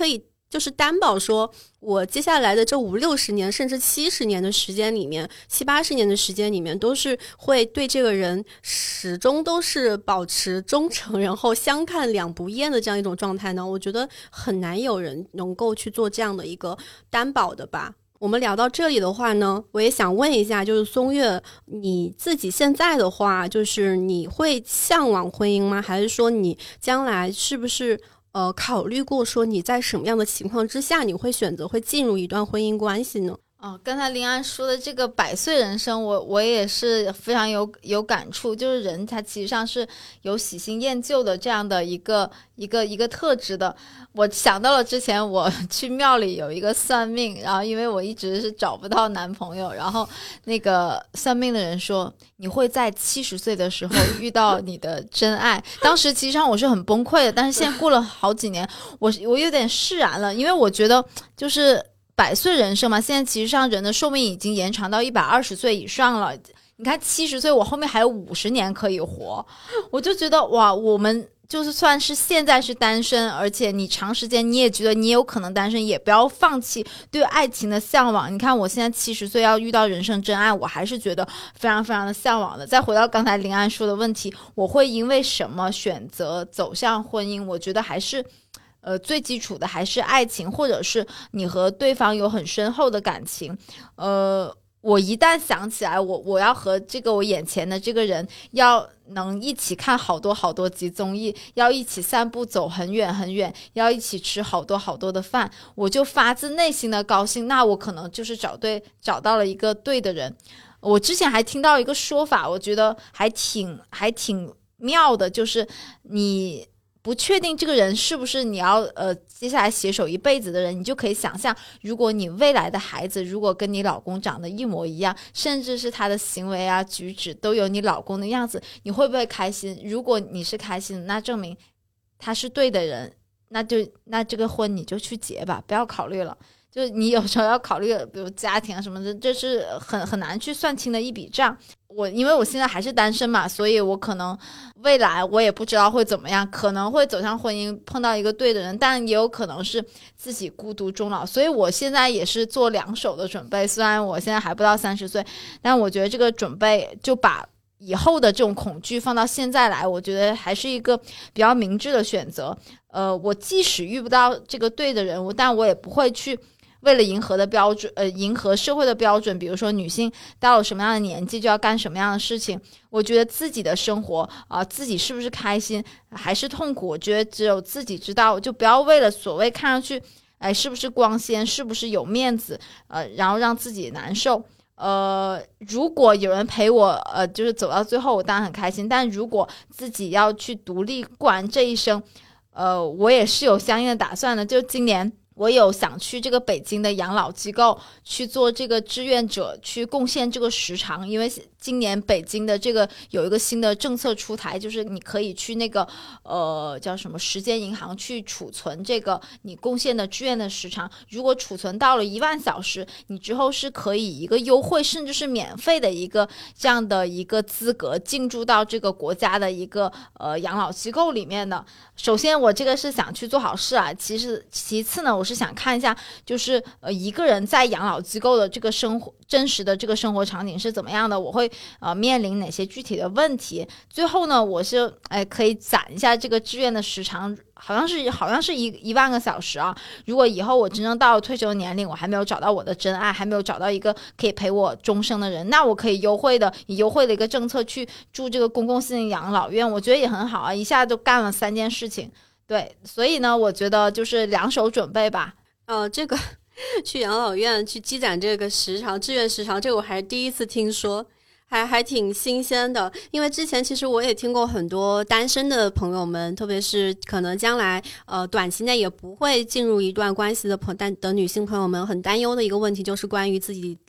就是担保说我接下来的这五六十年甚至七十年的时间里面，七八十年的时间里面，都是会对这个人始终都是保持忠诚，然后相看两不厌的这样一种状态呢？我觉得很难有人能够去做这样的一个担保的吧。我们聊到这里的话呢，我也想问一下，就是松月，你自己现在的话，就是你会向往婚姻吗？还是说你将来是不是呃考虑过说你在什么样的情况之下你会选择会进入一段婚姻关系呢？ 哦，刚才林安说的这个百岁人生，我我也是非常有有感触，就是人他其实上是有喜新厌旧的这样的一个一个一个特质的。我想到了之前我去庙里有一个算命，然后因为我一直是找不到男朋友，然后那个算命的人说你会在七十岁的时候遇到你的真爱。当时其实上我是很崩溃的，但是现在过了好几年，我我有点释然了，因为我觉得就是百岁人生嘛，现在其实上人的寿命已经延长到一百二十岁以上了。你看七十岁，我后面还有五十年可以活，我就觉得哇，我们就是算是现在是单身，而且你长时间你也觉得你有可能单身，也不要放弃对爱情的向往。你看我现在七十岁要遇到人生真爱，我还是觉得非常非常的向往的。再回到刚才林安说的问题，我会因为什么选择走向婚姻？我觉得还是呃，最基础的还是爱情，或者是你和对方有很深厚的感情。呃，我一旦想起来我我要和这个我眼前的这个人要能一起看好多好多集综艺，要一起散步走很远很远，要一起吃好多好多的饭，我就发自内心的高兴，那我可能就是找对找到了一个对的人。我之前还听到一个说法，我觉得还挺还挺妙的，就是你不确定这个人是不是你要呃接下来携手一辈子的人，你就可以想象，如果你未来的孩子如果跟你老公长得一模一样，甚至是他的行为啊举止都有你老公的样子，你会不会开心？如果你是开心，那证明他是对的人，那就那这个婚你就去结吧，不要考虑了。就是你有时候要考虑比如家庭啊什么的，这是很很难去算清的一笔账。我因为我现在还是单身嘛，所以我可能未来我也不知道会怎么样，可能会走向婚姻碰到一个对的人，但也有可能是自己孤独终老。所以我现在也是做两手的准备，虽然我现在还不到三十岁，但我觉得这个准备就把以后的这种恐惧放到现在来，我觉得还是一个比较明智的选择。呃，我即使遇不到这个对的人物，但我也不会去为了迎合的标准，呃，迎合社会的标准，比如说女性到了什么样的年纪就要干什么样的事情。我觉得自己的生活啊、呃，自己是不是开心还是痛苦，我觉得只有自己知道，就不要为了所谓看上去，哎，是不是光鲜，是不是有面子，呃，然后让自己难受。呃，如果有人陪我，呃，就是走到最后，我当然很开心。但如果自己要去独立过完这一生，呃，我也是有相应的打算的。就今年我有想去这个北京的养老机构去做这个志愿者，去贡献这个时长，因为今年北京的这个有一个新的政策出台，就是你可以去那个呃叫什么时间银行去储存这个你贡献的志愿的时长，如果储存到了一万小时，你之后是可以一个优惠甚至是免费的一个这样的一个资格进驻到这个国家的一个呃养老机构里面的。首先我这个是想去做好事啊，其实其次呢，我是想看一下就是呃一个人在养老机构的这个生活真实的这个生活场景是怎么样的，我会呃面临哪些具体的问题。最后呢，我是哎可以攒一下这个志愿的时长，好像是好像是一一万个小时啊。如果以后我真正到了退休年龄，我还没有找到我的真爱，还没有找到一个可以陪我终生的人，那我可以优惠的以优惠的一个政策去住这个公共性养老院，我觉得也很好啊，一下就干了三件事情。对，所以呢，我觉得就是两手准备吧。 呃，这个去养老院去积攒这个时长，志愿时长，这个我还是第一次听说，还还挺新鲜的。因为之前其实我也听过很多单身的朋友们，特别是可能将来呃短期内也不会进入一段关系的朋但的女性朋友们，很担忧的一个问题就是关于自己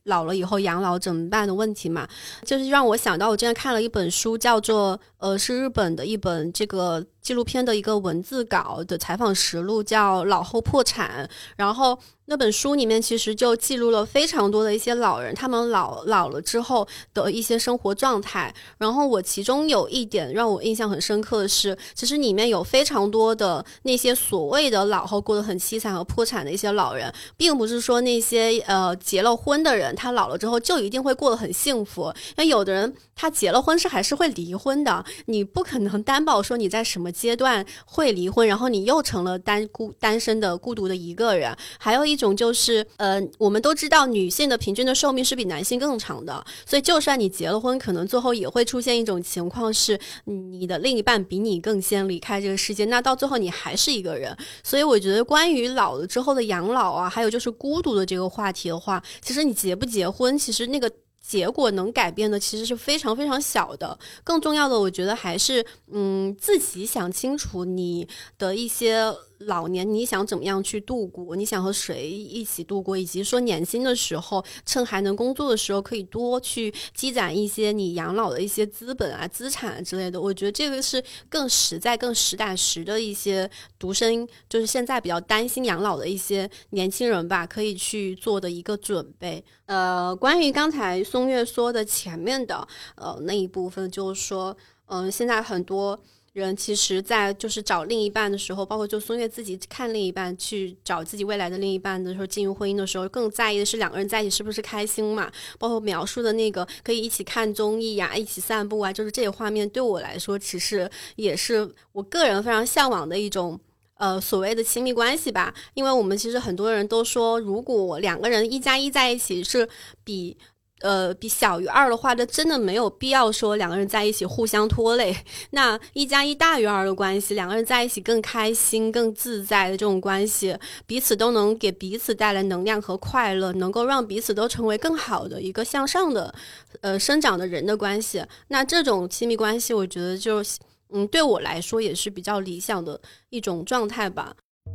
老了以后养老怎么办的问题嘛，就是让我想到我之前看了一本书，叫做呃是日本的一本这个纪录片的一个文字稿的采访实录，叫老后破产。然后那本书里面其实就记录了非常多的一些老人，他们老老了之后的一些生活状态。然后我其中有一点让我印象很深刻的是，其实里面有非常多的那些所谓的老后过得很凄惨和破产的一些老人，并不是说那些呃结了婚的人他老了之后就一定会过得很幸福，因为有的人他结了婚是还是会离婚的，你不可能担保说你在什么阶段会离婚，然后你又成了单孤单身的孤独的一个人。还有一种就是呃，我们都知道女性的平均的寿命是比男性更长的，所以就算你结了婚，可能最后也会出现一种情况是你的另一半比你更先离开这个世界，那到最后你还是一个人。所以我觉得关于老了之后的养老啊，还有就是孤独的这个话题的话，其实你结不结婚，其实那个结果能改变的其实是非常非常小的。更重要的我觉得还是嗯，自己想清楚你的一些老年你想怎么样去度过，你想和谁一起度过，以及说年轻的时候趁还能工作的时候可以多去积攒一些你养老的一些资本啊资产啊之类的。我觉得这个是更实在更实打实的一些独身就是现在比较担心养老的一些年轻人吧可以去做的一个准备。呃，关于刚才松月说的前面的呃那一部分，就是说嗯、呃，现在很多人其实在就是找另一半的时候，包括就松月自己看另一半去找自己未来的另一半的时候，进入婚姻的时候更在意的是两个人在一起是不是开心嘛，包括描述的那个可以一起看综艺呀、一起散步啊，就是这些画面对我来说其实也是我个人非常向往的一种呃，所谓的亲密关系吧。因为我们其实很多人都说，如果两个人一加一在一起是比呃，比小于二的话，这真的没有必要说两个人在一起互相拖累。那一加一大于二的关系，两个人在一起更开心、更自在的这种关系，彼此都能给彼此带来能量和快乐，能够让彼此都成为更好的一个向上的呃生长的人的关系。那这种亲密关系，我觉得就嗯，对我来说也是比较理想的一种状态吧。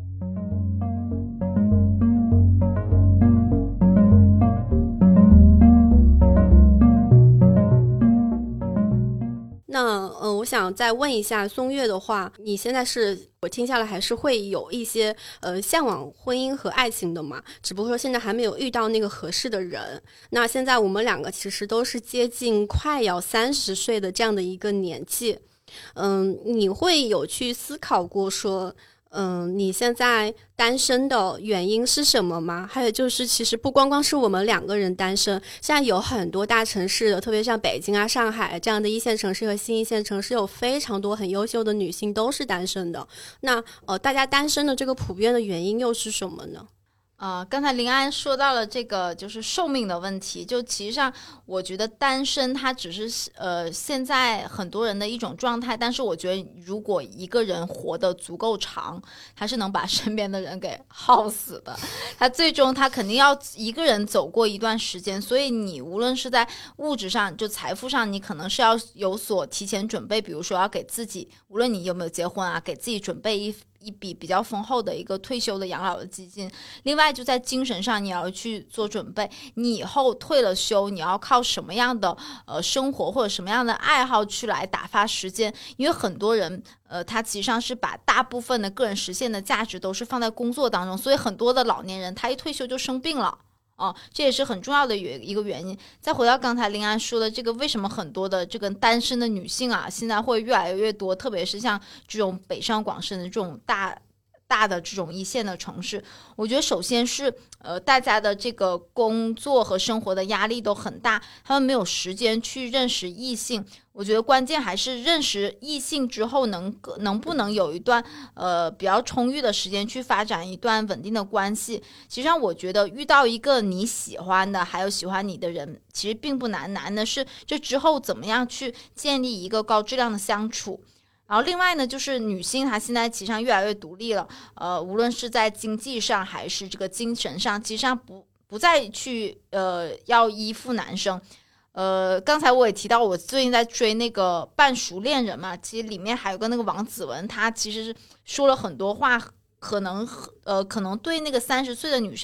那呃，我想再问一下松月的话，你现在是我听下来还是会有一些呃向往婚姻和爱情的嘛？只不过说现在还没有遇到那个合适的人。那现在我们两个其实都是接近快要三十岁的这样的一个年纪，嗯，你会有去思考过说嗯，你现在单身的原因是什么吗？还有就是其实不光光是我们两个人单身，现在有很多大城市的，特别像北京啊、上海这样的一线城市和新一线城市，有非常多很优秀的女性都是单身的。那呃，大家单身的这个普遍的原因又是什么呢？ 呃，刚才林安说到了这个就是寿命的问题，就其实上我觉得单身它只是呃现在很多人的一种状态，但是我觉得如果一个人活得足够长，他是能把身边的人给耗死的，他最终他肯定要一个人走过一段时间，所以你无论是在物质上就财富上，你可能是要有所提前准备，比如说要给自己，无论你有没有结婚啊，给自己准备一一笔比较丰厚的一个退休的养老的基金。另外就在精神上你要去做准备，你以后退了休你要靠什么样的呃生活或者什么样的爱好去来打发时间，因为很多人呃他其实上是把大部分的个人实现的价值都是放在工作当中，所以很多的老年人他一退休就生病了哦，这也是很重要的一个原因。再回到刚才林安说的这个，为什么很多的这个单身的女性啊，现在会越来越多，特别是像这种北上广深的这种大大的这种一线的城市，我觉得首先是呃大家的这个工作和生活的压力都很大，他们没有时间去认识异性。我觉得关键还是认识异性之后能能不能有一段呃比较充裕的时间去发展一段稳定的关系。其实上我觉得遇到一个你喜欢的还有喜欢你的人其实并不难，难的是这之后怎么样去建立一个高质量的相处。然后另外呢，就是女性她现在其实上越来越独立了，呃，无论是在经济上还是这个精神上，其实上不不再去呃要依附男生。呃，刚才我也提到，我最近在追那个《半熟恋人》嘛，其实里面还有个那个王子文，他其实说了很多话，可能呃可能对那个三十岁的女生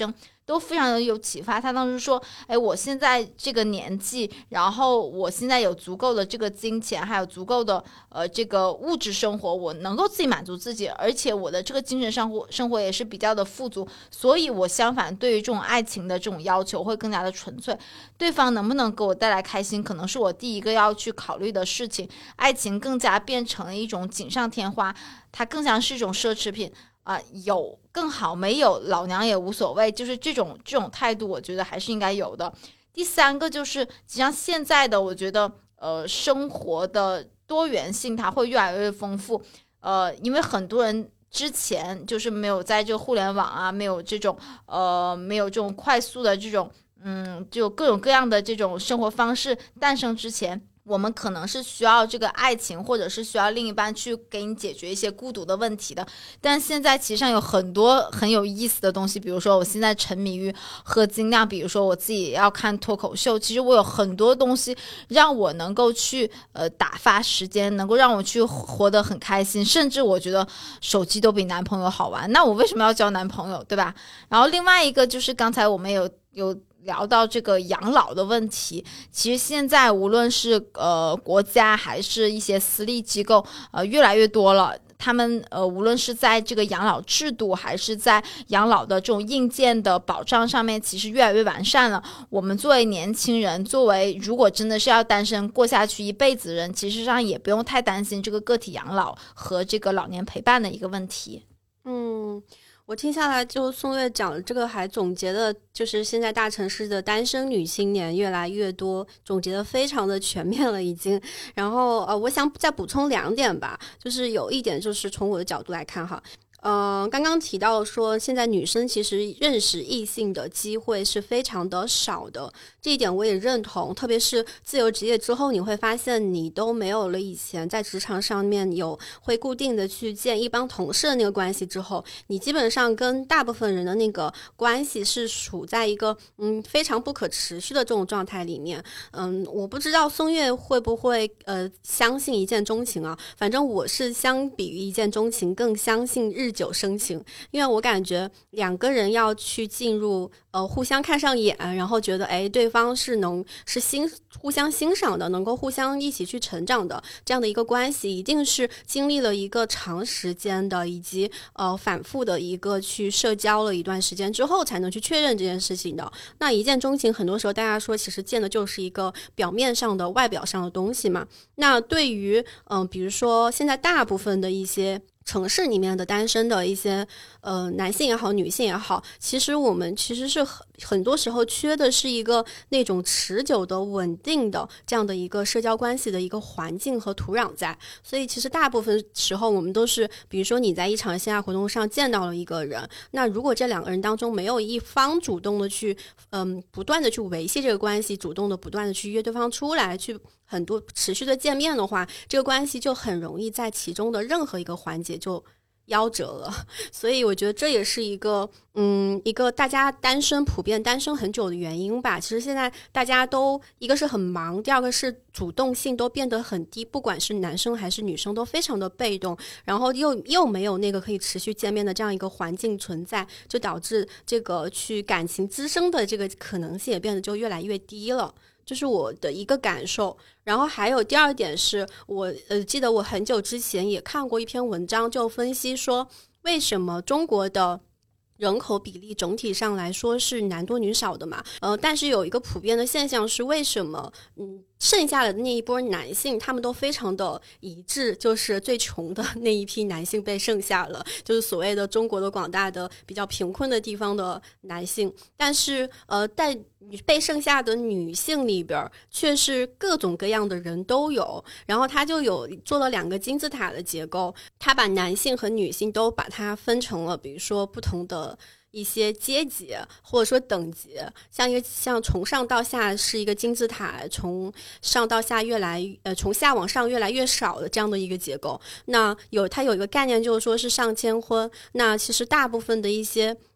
都非常的有启发。他当时说，哎，我现在这个年纪，然后我现在有足够的这个金钱，还有足够的呃这个物质生活，我能够自己满足自己，而且我的这个精神生活生活也是比较的富足，所以我相反对于这种爱情的这种要求会更加的纯粹。对方能不能给我带来开心，可能是我第一个要去考虑的事情。爱情更加变成了一种锦上添花，它更像是一种奢侈品啊、呃，有更好，没有老娘也无所谓，就是这种这种态度，我觉得还是应该有的。第三个就是，实际上现在的我觉得，呃，生活的多元性它会越来越丰富，呃，因为很多人之前就是没有在这个互联网啊，没有这种呃，没有这种快速的这种，嗯，就各种各样的这种生活方式诞生之前。我们可能是需要这个爱情，或者是需要另一半去给你解决一些孤独的问题的。但现在其实上有很多很有意思的东西，比如说我现在沉迷于喝精酿，比如说我自己要看脱口秀，其实我有很多东西让我能够去呃打发时间，能够让我去活得很开心，甚至我觉得手机都比男朋友好玩。那我为什么要交男朋友，对吧？然后另外一个就是刚才我们有有聊到这个养老的问题，其实现在无论是呃国家还是一些私立机构，呃越来越多了。他们呃无论是在这个养老制度，还是在养老的这种硬件的保障上面，其实越来越完善了。我们作为年轻人，作为如果真的是要单身过下去一辈子的人，其实上也不用太担心这个个体养老和这个老年陪伴的一个问题。 嗯。我听下来，就宋月讲的这个，还总结的就是现在大城市的单身女青年越来越多，总结的非常的全面了已经。然后呃，我想再补充两点吧，就是有一点就是从我的角度来看哈。呃，刚刚提到说，现在女生其实认识异性的机会是非常的少的，这一点我也认同。特别是自由职业之后，你会发现你都没有了以前在职场上面有会固定的去见一帮同事的那个关系之后，你基本上跟大部分人的那个关系是处在一个嗯非常不可持续的这种状态里面。嗯，我不知道松月会不会呃相信一见钟情啊？反正我是相比于一见钟情更相信日久生情，因为我感觉两个人要去进入呃互相看上眼，然后觉得哎对方是能是欣互相欣赏的，能够互相一起去成长的这样的一个关系，一定是经历了一个长时间的以及呃反复的一个去社交了一段时间之后才能去确认这件事情的。那一见钟情很多时候大家说其实见的就是一个表面上的外表上的东西嘛。那对于嗯、呃、比如说现在大部分的一些城市里面的单身的一些呃男性也好女性也好，其实我们其实是很很多时候缺的是一个那种持久的稳定的这样的一个社交关系的一个环境和土壤在。所以其实大部分时候我们都是比如说你在一场线下活动上见到了一个人，那如果这两个人当中没有一方主动的去嗯不断的去维系这个关系，主动的不断的去约对方出来，去很多持续的见面的话，这个关系就很容易在其中的任何一个环节就夭折了。所以我觉得这也是一个嗯一个大家单身普遍单身很久的原因吧。其实现在大家都一个是很忙，第二个是主动性都变得很低，不管是男生还是女生都非常的被动，然后又又没有那个可以持续见面的这样一个环境存在，就导致这个去感情滋生的这个可能性也变得就越来越低了。这是我的一个感受。然后还有第二点是我呃记得我很久之前也看过一篇文章，就分析说为什么中国的人口比例整体上来说是男多女少的嘛，呃，但是有一个普遍的现象是为什么嗯剩下的那一波男性他们都非常的一致，就是最穷的那一批男性被剩下了，就是所谓的中国的广大的比较贫困的地方的男性，但是呃在被剩下的女性里边却是各种各样的人都有。然后他就有做了两个金字塔的结构，他把男性和女性都把它分成了比如说不同的一些阶级或者说等级，像一个像从上到下是一个金字塔，从上到下越来呃从下往上越来越少的这样的一个结构。那有它有一个概念就是说是上千婚，那其实大部分的一些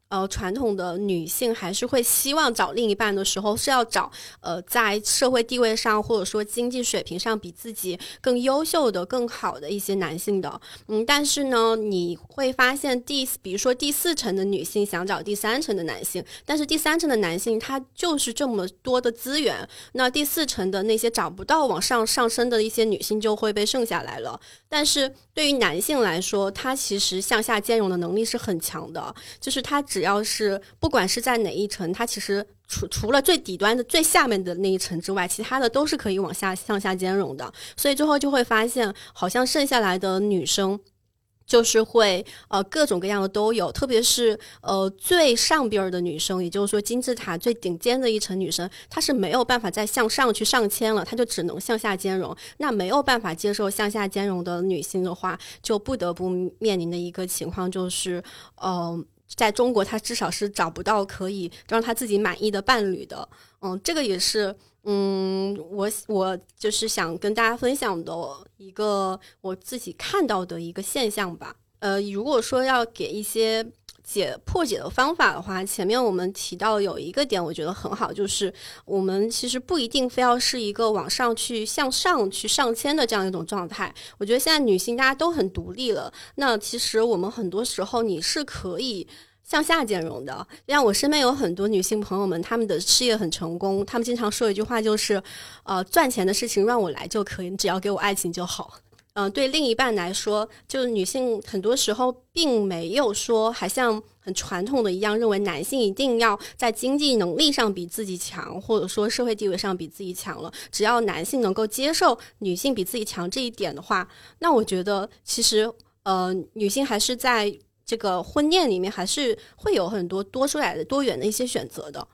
呃，传统的女性还是会希望找另一半的时候是要找呃，在社会地位上或者说经济水平上比自己更优秀的、更好的一些男性的。嗯，但是呢，你会发现第，比如说第四层的女性想找第三层的男性，但是第三层的男性他就是这么多的资源，那第四层的那些找不到往上上升的一些女性就会被剩下来了。但是对于男性来说，他其实向下兼容的能力是很强的，就是他只要是不管是在哪一层，他其实除除了最底端的最下面的那一层之外，其他的都是可以往下向下兼容的。所以最后就会发现，好像剩下来的女生就是会呃各种各样的都有，特别是呃最上边的女生，也就是说金字塔最顶尖的一层女生，她是没有办法再向上去上迁了，她就只能向下兼容。那没有办法接受向下兼容的女性的话，就不得不面临的一个情况就是呃在中国她至少是找不到可以让她自己满意的伴侣的。嗯，这个也是嗯，我我就是想跟大家分享的一个我自己看到的一个现象吧。呃，如果说要给一些解破解的方法的话，前面我们提到有一个点我觉得很好，就是我们其实不一定非要是一个往上去向上去上迁的这样一种状态。我觉得现在女性大家都很独立了，那其实我们很多时候你是可以向下兼容的。像我身边有很多女性朋友们，她们的事业很成功，她们经常说一句话，就是呃，赚钱的事情让我来就可以，只要给我爱情就好。嗯、呃，对另一半来说，就是女性很多时候并没有说还像很传统的一样认为男性一定要在经济能力上比自己强，或者说社会地位上比自己强了。只要男性能够接受女性比自己强这一点的话，那我觉得其实呃，女性还是在这个婚恋里面还是会有很多多出来的多元的一些选择的。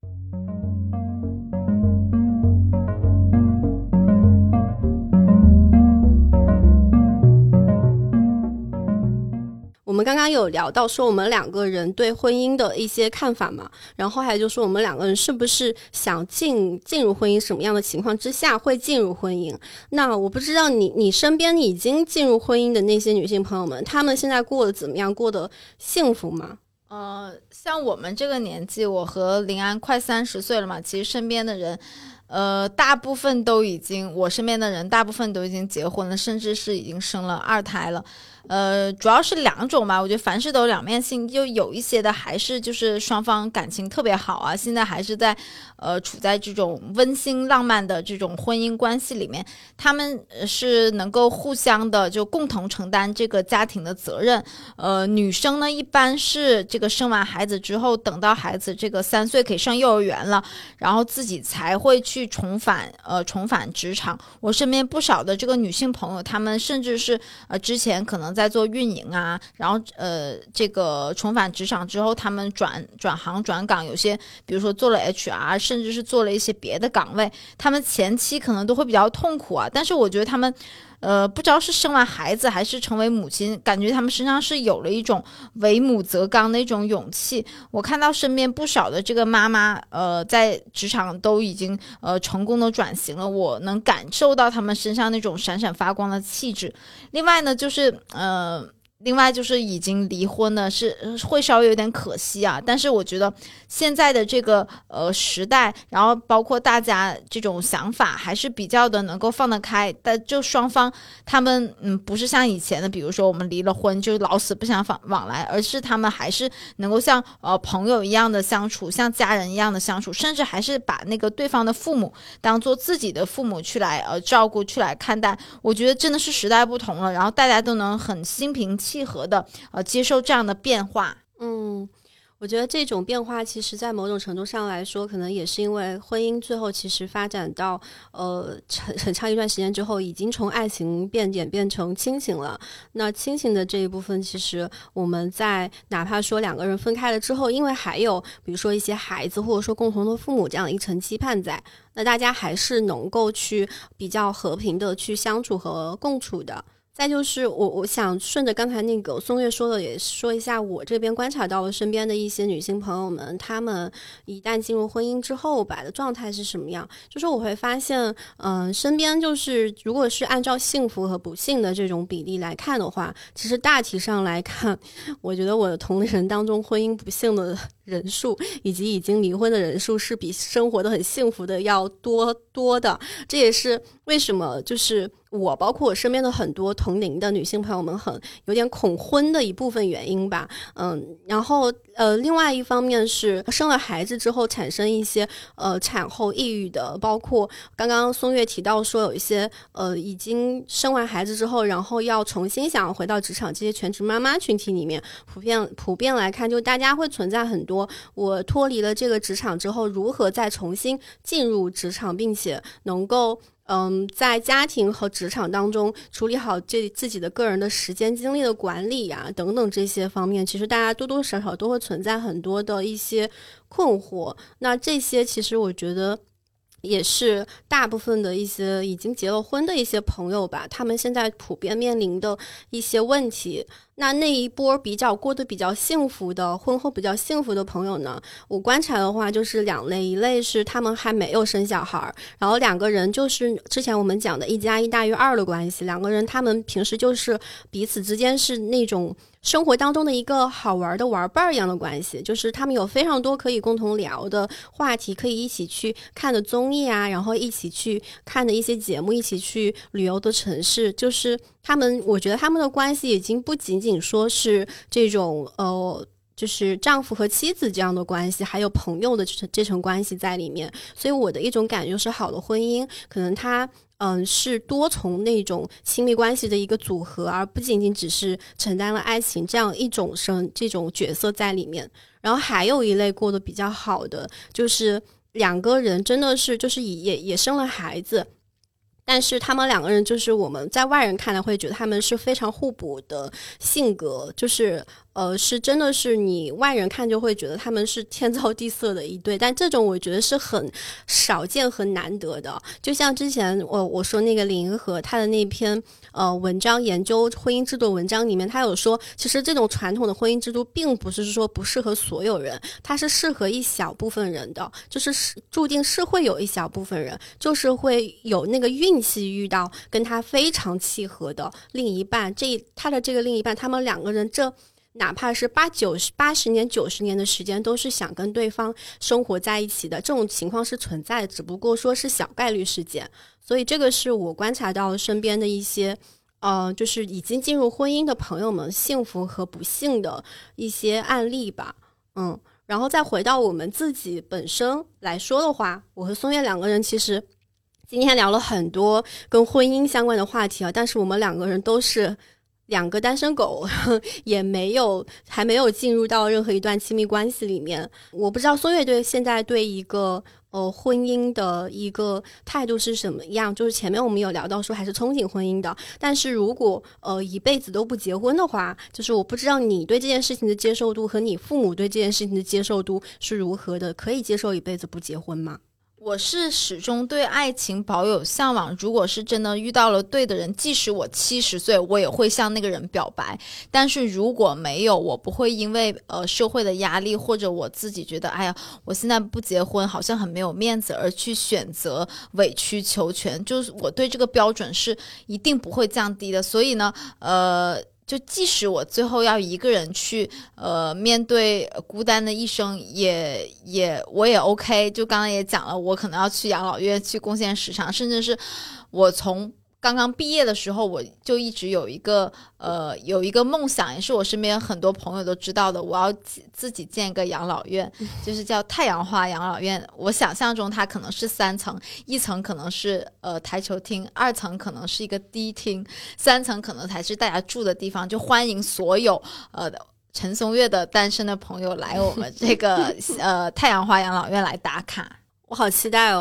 我们刚刚有聊到说我们两个人对婚姻的一些看法嘛，然后还有就是说我们两个人是不是想进进入婚姻，什么样的情况之下会进入婚姻。那我不知道你你身边已经进入婚姻的那些女性朋友们，她们现在过得怎么样，过得幸福吗？ 呃，像我们这个年纪，我和林安快三十岁了嘛，其实身边的人呃，大部分都已经，我身边的人大部分都已经结婚了，甚至是已经生了二胎了。呃，主要是两种吧，我觉得凡事都有两面性，就有一些的还是就是双方感情特别好啊，现在还是在呃处在这种温馨浪漫的这种婚姻关系里面，他们是能够互相的就共同承担这个家庭的责任。呃，女生呢一般是这个生完孩子之后，等到孩子这个三岁可以上幼儿园了，然后自己才会去重返呃重返职场。我身边不少的这个女性朋友，她们甚至是呃之前可能在做运营啊，然后呃这个重返职场之后，他们转转行转岗，有些比如说做了 H R， 甚至是做了一些别的岗位，他们前期可能都会比较痛苦啊，但是我觉得他们呃，不知道是生完孩子还是成为母亲，感觉他们身上是有了一种为母则刚的一种勇气。我看到身边不少的这个妈妈，呃，在职场都已经呃成功的转型了，我能感受到他们身上那种闪闪发光的气质。另外呢，就是呃。另外就是已经离婚的是会稍微有点可惜啊，但是我觉得现在的这个呃时代，然后包括大家这种想法还是比较的能够放得开，但就双方他们嗯不是像以前的，比如说我们离了婚就老死不相往来，而是他们还是能够像呃朋友一样的相处，像家人一样的相处，甚至还是把那个对方的父母当做自己的父母去来呃照顾去来看待。我觉得真的是时代不同了，然后大家都能很心平气和的呃接受这样的变化。 嗯，我觉得这种变化其实在某种程度上来说，可能也是因为婚姻最后其实发展到呃很很长一段时间之后，已经从爱情变演变成亲情了。那亲情的这一部分，其实我们在哪怕说两个人分开了之后，因为还有比如说一些孩子或者说共同的父母这样一层期盼在，那大家还是能够去比较和平的去相处和共处的。 再就是我我想顺着刚才那个松月说的也说一下我这边观察到了身边的一些女性朋友们，她们一旦进入婚姻之后吧的状态是什么样。就是我会发现嗯、呃，身边就是如果是按照幸福和不幸的这种比例来看的话，其实大体上来看，我觉得我的同龄人当中婚姻不幸的人数以及已经离婚的人数是比生活的很幸福的要多多的。这也是为什么就是我包括我身边的很多同龄的女性朋友们很有点恐婚的一部分原因吧。嗯，然后呃，另外一方面是生了孩子之后产生一些呃产后抑郁的，包括刚刚松月提到说有一些呃已经生完孩子之后，然后要重新想要回到职场，这些全职妈妈群体里面，普遍普遍来看，就大家会存在很多我脱离了这个职场之后，如何再重新进入职场，并且能够。嗯，在家庭和职场当中处理好这自己的个人的时间精力的管理啊等等这些方面，其实大家多多少少都会存在很多的一些困惑。那这些其实我觉得也是大部分的一些已经结了婚的一些朋友吧，他们现在普遍面临的一些问题。那那一波比较过得比较幸福的婚后比较幸福的朋友呢，我观察的话就是两类，一类是他们还没有生小孩，然后两个人就是之前我们讲的一加一大于二的关系，两个人他们平时就是彼此之间是那种生活当中的一个好玩的玩伴一样的关系，就是他们有非常多可以共同聊的话题，可以一起去看的综艺啊，然后一起去看的一些节目，一起去旅游的城市，就是他们我觉得他们的关系已经不仅仅说是这种呃就是丈夫和妻子这样的关系，还有朋友的这层关系在里面。所以我的一种感觉是，好的婚姻可能它嗯是多重那种亲密关系的一个组合，而不仅仅只是承担了爱情这样一种生这种角色在里面。然后还有一类过得比较好的，就是两个人真的是就是也也生了孩子，但是他们两个人就是我们在外人看来会觉得他们是非常互补的性格，就是呃，是真的是你外人看就会觉得他们是天造地设的一对，但这种我觉得是很少见和难得的。就像之前我我说那个林银河他的那篇呃文章研究婚姻制度文章里面，他有说其实这种传统的婚姻制度并不是说不适合所有人，它是适合一小部分人的，就是注定是会有一小部分人就是会有那个运气遇到跟他非常契合的另一半，这他的这个另一半他们两个人这哪怕是八九十八十年九十年的时间都是想跟对方生活在一起的，这种情况是存在的，只不过说是小概率事件。所以这个是我观察到身边的一些呃，就是已经进入婚姻的朋友们幸福和不幸的一些案例吧。嗯，然后再回到我们自己本身来说的话，我和松月两个人其实今天聊了很多跟婚姻相关的话题啊，但是我们两个人都是两个单身狗，也没有还没有进入到任何一段亲密关系里面。我不知道松月对现在对一个呃婚姻的一个态度是什么样，就是前面我们有聊到说还是憧憬婚姻的，但是如果呃一辈子都不结婚的话，就是我不知道你对这件事情的接受度和你父母对这件事情的接受度是如何的，可以接受一辈子不结婚吗？ 我是始终对爱情保有向往，如果是真的遇到了对的人，即使我七十岁我也会向那个人表白，但是如果没有，我不会因为呃社会的压力或者我自己觉得哎呀我现在不结婚好像很没有面子而去选择委曲求全，就是我对这个标准是一定不会降低的。所以呢呃就即使我最后要一个人去呃面对孤单的一生也也我也 OK。 就刚刚也讲了，我可能要去养老院去贡献时长，甚至是我从刚刚毕业的时候我就一直有一个呃有一个梦想，也是我身边很多朋友都知道的，我要自己建一个养老院，就是叫太阳花养老院。我想象中它可能是三层，一层可能是呃台球厅，二层可能是一个迪厅，三层可能才是大家住的地方，就欢迎所有呃陈松月的单身的朋友来我们这个呃太阳花养老院来打卡。 我好期待哦。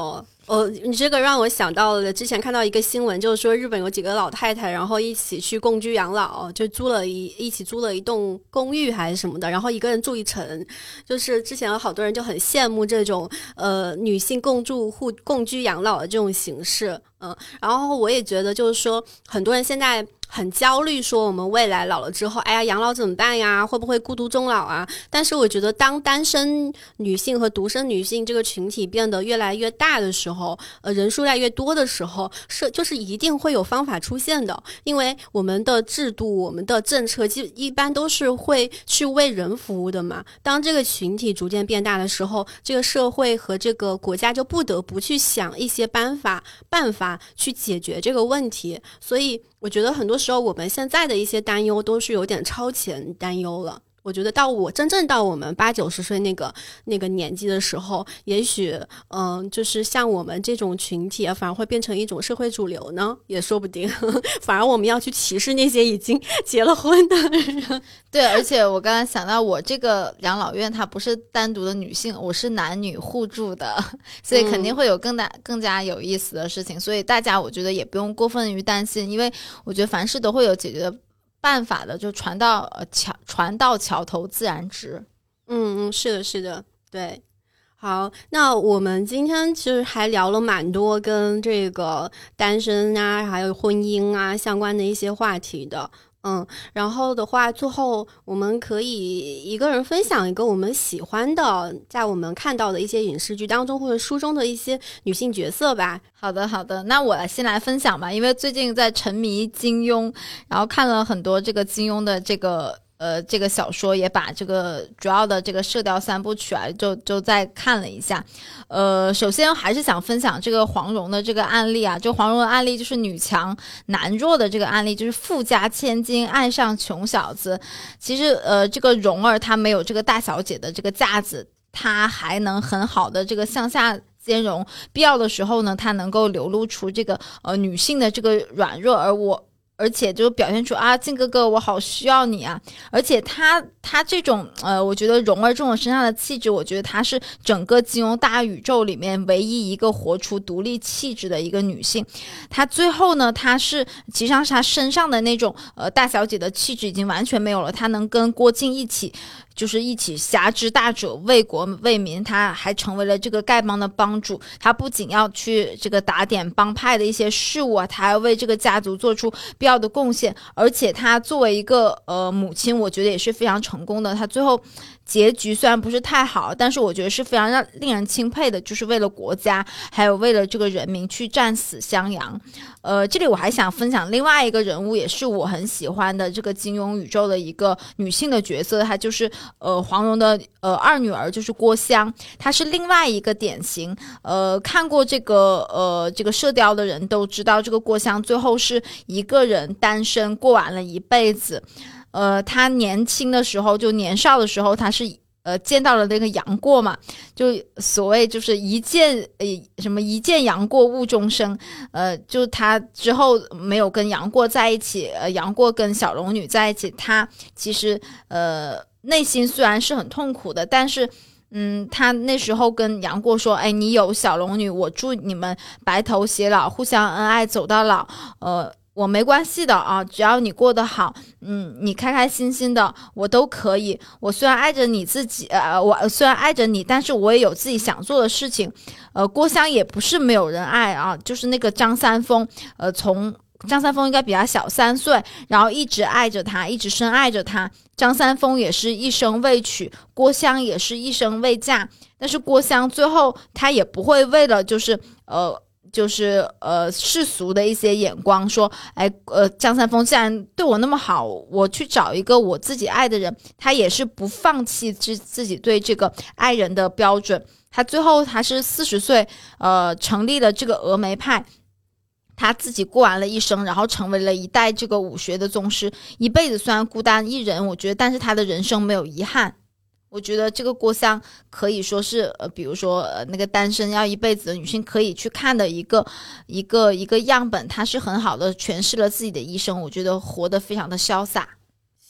哦，你这个让我想到了之前看到一个新闻，就是说日本有几个老太太，然后一起去共居养老，就租了一一起租了一栋公寓还是什么的，然后一个人住一层。就是之前有好多人就很羡慕这种呃女性共住户共居养老的这种形式。嗯，然后我也觉得就是说很多人现在很焦虑，说我们未来老了之后，哎呀，养老怎么办呀？会不会孤独终老啊？但是我觉得，当单身女性和独生女性这个群体变得越来越大的时候，呃，人数越来越多的时候，是就是一定会有方法出现的，因为我们的制度、我们的政策，就一般都是会去为人服务的嘛。当这个群体逐渐变大的时候，这个社会和这个国家就不得不去想一些办法、办法去解决这个问题。所以，我觉得很多时候我们现在的一些担忧都是有点超前担忧了。我觉得到我真正到我们八九十岁那个那个年纪的时候，也许嗯、呃，就是像我们这种群体啊，反而会变成一种社会主流呢，也说不定。反而我们要去歧视那些已经结了婚的人。 对，而且我刚才想到，我这个养老院它不是单独的女性，我是男女互助的，所以肯定会有更大、嗯、更加有意思的事情。所以大家我觉得也不用过分于担心，因为我觉得凡事都会有解决的办法的，就船到呃桥船到桥头自然直。 嗯嗯，是的，是的，对。好，那我们今天其实还聊了蛮多跟这个单身啊，还有婚姻啊相关的一些话题的。嗯，然后的话，最后我们可以一个人分享一个我们喜欢的，在我们看到的一些影视剧当中或者书中的一些女性角色吧。 好的，好的，那我先来分享吧，因为最近在沉迷金庸，然后看了很多这个金庸的这个。呃，这个小说也把这个主要的这个射雕三部曲啊，就就再看了一下。呃，首先还是想分享这个黄蓉的这个案例啊，就黄蓉的案例就是女强男弱的这个案例，就是富家千金爱上穷小子。其实呃，这个蓉儿她没有这个大小姐的这个架子，她还能很好的这个向下兼容，必要的时候呢，她能够流露出这个呃女性的这个软弱，而我。而且就表现出啊，靖哥哥我好需要你啊！而且他他这种呃，我觉得蓉儿这种身上的气质，我觉得她是整个金庸大宇宙里面唯一一个活出独立气质的一个女性。她最后呢，她是实际上是她身上的那种呃大小姐的气质已经完全没有了，她能跟郭靖一起。就是一起侠之大者，为国为民，他还成为了这个丐帮的帮主。他不仅要去这个打点帮派的一些事务啊，他还为这个家族做出必要的贡献。而且他作为一个呃母亲，我觉得也是非常成功的。他最后结局虽然不是太好，但是我觉得是非常让令人钦佩的，就是为了国家，还有为了这个人民去战死襄阳。呃，这里我还想分享另外一个人物，也是我很喜欢的这个金庸宇宙的一个女性的角色，她就是呃黄蓉的呃二女儿，就是郭襄，她是另外一个典型。呃，看过这个呃这个射雕的人都知道，这个郭襄最后是一个人单身过完了一辈子。呃，她年轻的时候，就年少的时候，她是。呃，见到了那个杨过嘛，就所谓就是一见呃什么一见杨过误终生，呃，就他之后没有跟杨过在一起，呃，杨过跟小龙女在一起，他其实呃内心虽然是很痛苦的，但是嗯，他那时候跟杨过说，哎，你有小龙女，我祝你们白头偕老，互相恩爱走到老，呃。我没关系的啊，只要你过得好，嗯，你开开心心的，我都可以。我虽然爱着你自己，呃，我虽然爱着你，但是我也有自己想做的事情。呃，郭襄也不是没有人爱啊，就是那个张三丰，呃，从张三丰应该比他小三岁，然后一直爱着他，一直深爱着他。张三丰也是一生未娶，郭襄也是一生未嫁，但是郭襄最后他也不会为了就是呃。就是呃世俗的一些眼光说，哎呃张三丰既然对我那么好，我去找一个我自己爱的人，他也是不放弃自自己对这个爱人的标准。他最后他是四十岁，呃成立了这个峨眉派，他自己过完了一生，然后成为了一代这个武学的宗师，一辈子虽然孤单一人，我觉得但是他的人生没有遗憾。我觉得这个郭襄可以说是呃，比如说呃那个单身要一辈子的女性可以去看的一个一个一个样本，她是很好的诠释了自己的一生，我觉得活得非常的潇洒。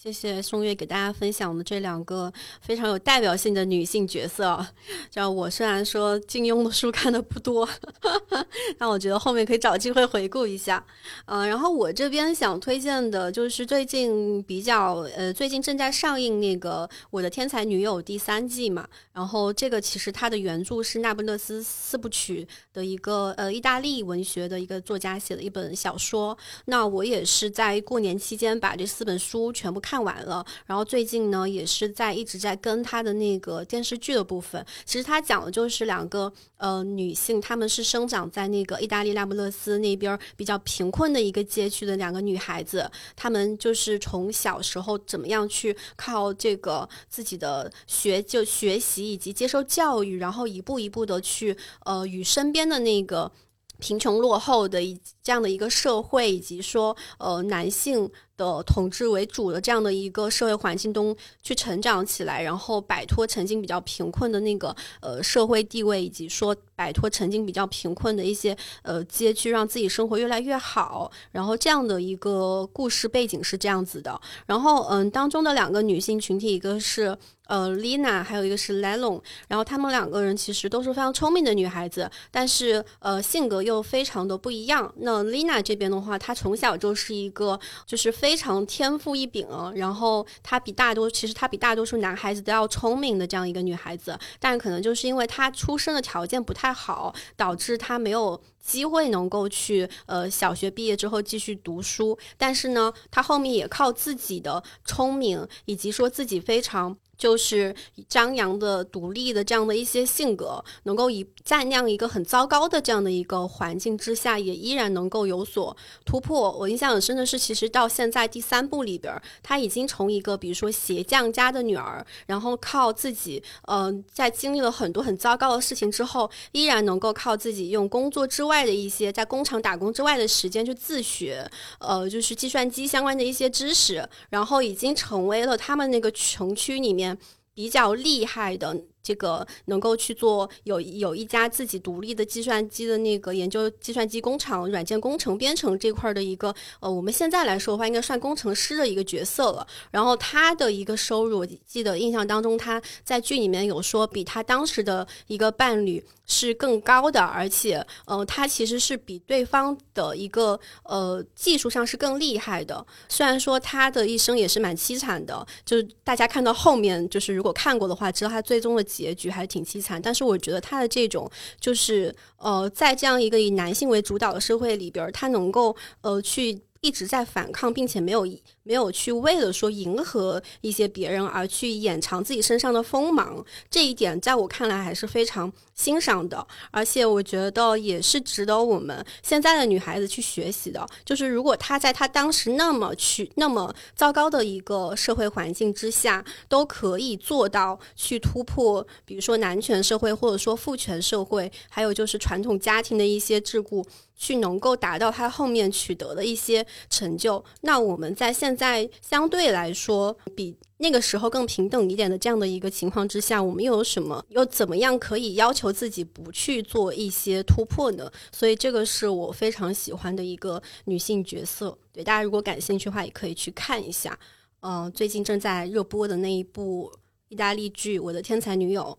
谢谢宋月给大家分享的这两个非常有代表性的女性角色。这样我虽然说金庸的书看的不多，但我觉得后面可以找机会回顾一下。呃，然后我这边想推荐的就是最近比较呃最近正在上映那个《我的天才女友》第三季嘛。然后这个其实它的原著是那不勒斯四部曲的一个呃意大利文学的一个作家写的一本小说。那我也是在过年期间把这四本书全部看完了，然后最近呢也是在一直在跟他的那个电视剧的部分。其实他讲的就是两个呃女性，她们是生长在那个意大利那不勒斯那边比较贫困的一个街区的两个女孩子，她们就是从小时候怎么样去靠这个自己的学就学习以及接受教育，然后一步一步的去呃与身边的那个贫穷落后的这样的一个社会，以及说呃男性的统治为主的这样的一个社会环境中去成长起来，然后摆脱曾经比较贫困的那个呃社会地位，以及说摆脱曾经比较贫困的一些呃街区，让自己生活越来越好。然后这样的一个故事背景是这样子的。然后嗯，当中的两个女性群体，一个是呃 Lina， 还有一个是 Lelon， 然后她们两个人其实都是非常聪明的女孩子，但是呃性格又非常的不一样。那 Lina 这边的话，她从小就是一个就是非常天赋异禀啊，然后她比大多其实她比大多数男孩子都要聪明的这样一个女孩子，但可能就是因为她出生的条件不太好，导致她没有机会能够去呃小学毕业之后继续读书。但是呢，她后面也靠自己的聪明，以及说自己非常就是张扬的独立的这样的一些性格，能够以在那样一个很糟糕的这样的一个环境之下，也依然能够有所突破。我印象很深的是，其实到现在第三部里边，他已经从一个比如说鞋匠家的女儿，然后靠自己呃在经历了很多很糟糕的事情之后，依然能够靠自己用工作之外的一些在工厂打工之外的时间去自学呃就是计算机相关的一些知识，然后已经成为了他们那个城区里面比较厉害的这个能够去做有有一家自己独立的计算机的那个研究计算机工厂软件工程编程这块的一个呃我们现在来说的话应该算工程师的一个角色了。然后他的一个收入，我记得印象当中他在剧里面有说比他当时的一个伴侣是更高的，而且呃他其实是比对方的一个呃技术上是更厉害的。虽然说他的一生也是蛮凄惨的，就是大家看到后面就是如果看过的话知道他最终的结局还是挺凄惨，但是我觉得他的这种就是呃在这样一个以男性为主导的社会里边，他能够呃去一直在反抗，并且没有没有去为了说迎合一些别人而去掩藏自己身上的锋芒，这一点在我看来还是非常欣赏的，而且我觉得也是值得我们现在的女孩子去学习的。就是如果她在她当时那么去那么糟糕的一个社会环境之下都可以做到去突破比如说男权社会或者说父权社会，还有就是传统家庭的一些桎梏，去能够达到她后面取得的一些成就，那我们在现在相对来说比那个时候更平等一点的这样的一个情况之下，我们又有什么又怎么样可以要求自己不去做一些突破呢？所以这个是我非常喜欢的一个女性角色。对，大家如果感兴趣的话也可以去看一下呃，最近正在热播的那一部意大利剧《我的天才女友》。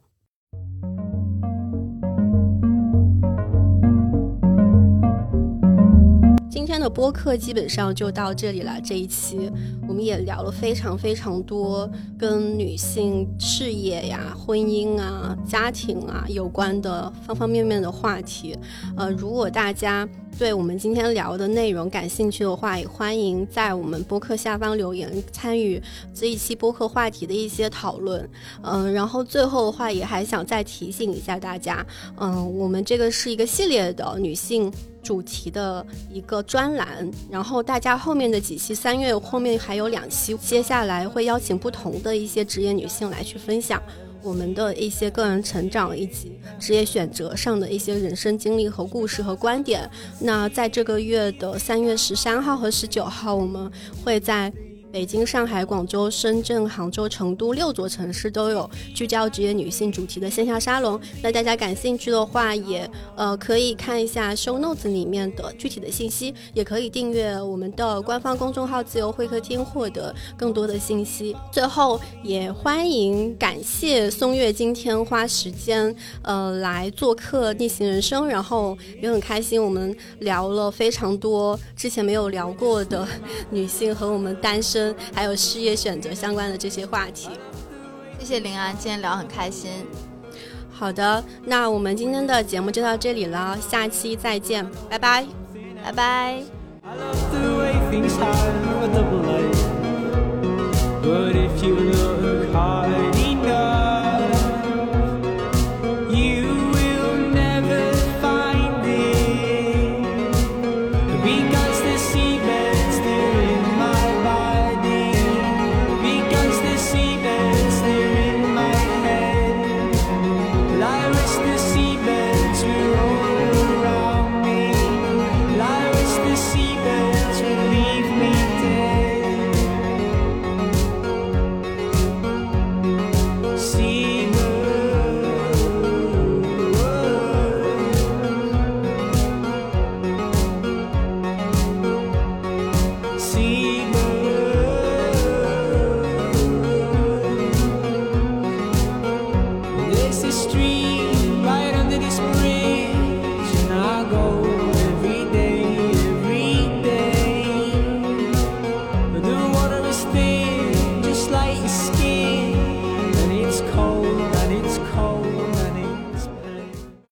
今天的播客基本上就到这里了，这一期我们也聊了非常非常多跟女性事业呀、婚姻啊、家庭啊有关的方方面面的话题。呃，如果大家对我们今天聊的内容感兴趣的话，也欢迎在我们播客下方留言，参与这一期播客话题的一些讨论。嗯、呃，然后最后的话也还想再提醒一下大家，嗯、呃，我们这个是一个系列的女性主题的一个专栏，然后大家后面的几期，三月后面还有两期，接下来会邀请不同的一些职业女性来去分享我们的一些个人成长以及职业选择上的一些人生经历和故事和观点。那在这个月的三月十三号和十九号，我们会在北京、上海、广州、深圳、杭州、成都六座城市都有聚焦职业女性主题的线下沙龙。那大家感兴趣的话也呃可以看一下 show notes 里面的具体的信息，也可以订阅我们的官方公众号自由会客厅获得更多的信息。最后也欢迎感谢松月今天花时间呃来做客逆行人生，然后也很开心我们聊了非常多之前没有聊过的女性和我们单身还有事业选择相关的这些话题。 谢谢林安，今天聊很开心。 好的，那我们今天的节目就到这里了，下期再见，拜拜， 拜拜。 I love the way things happen.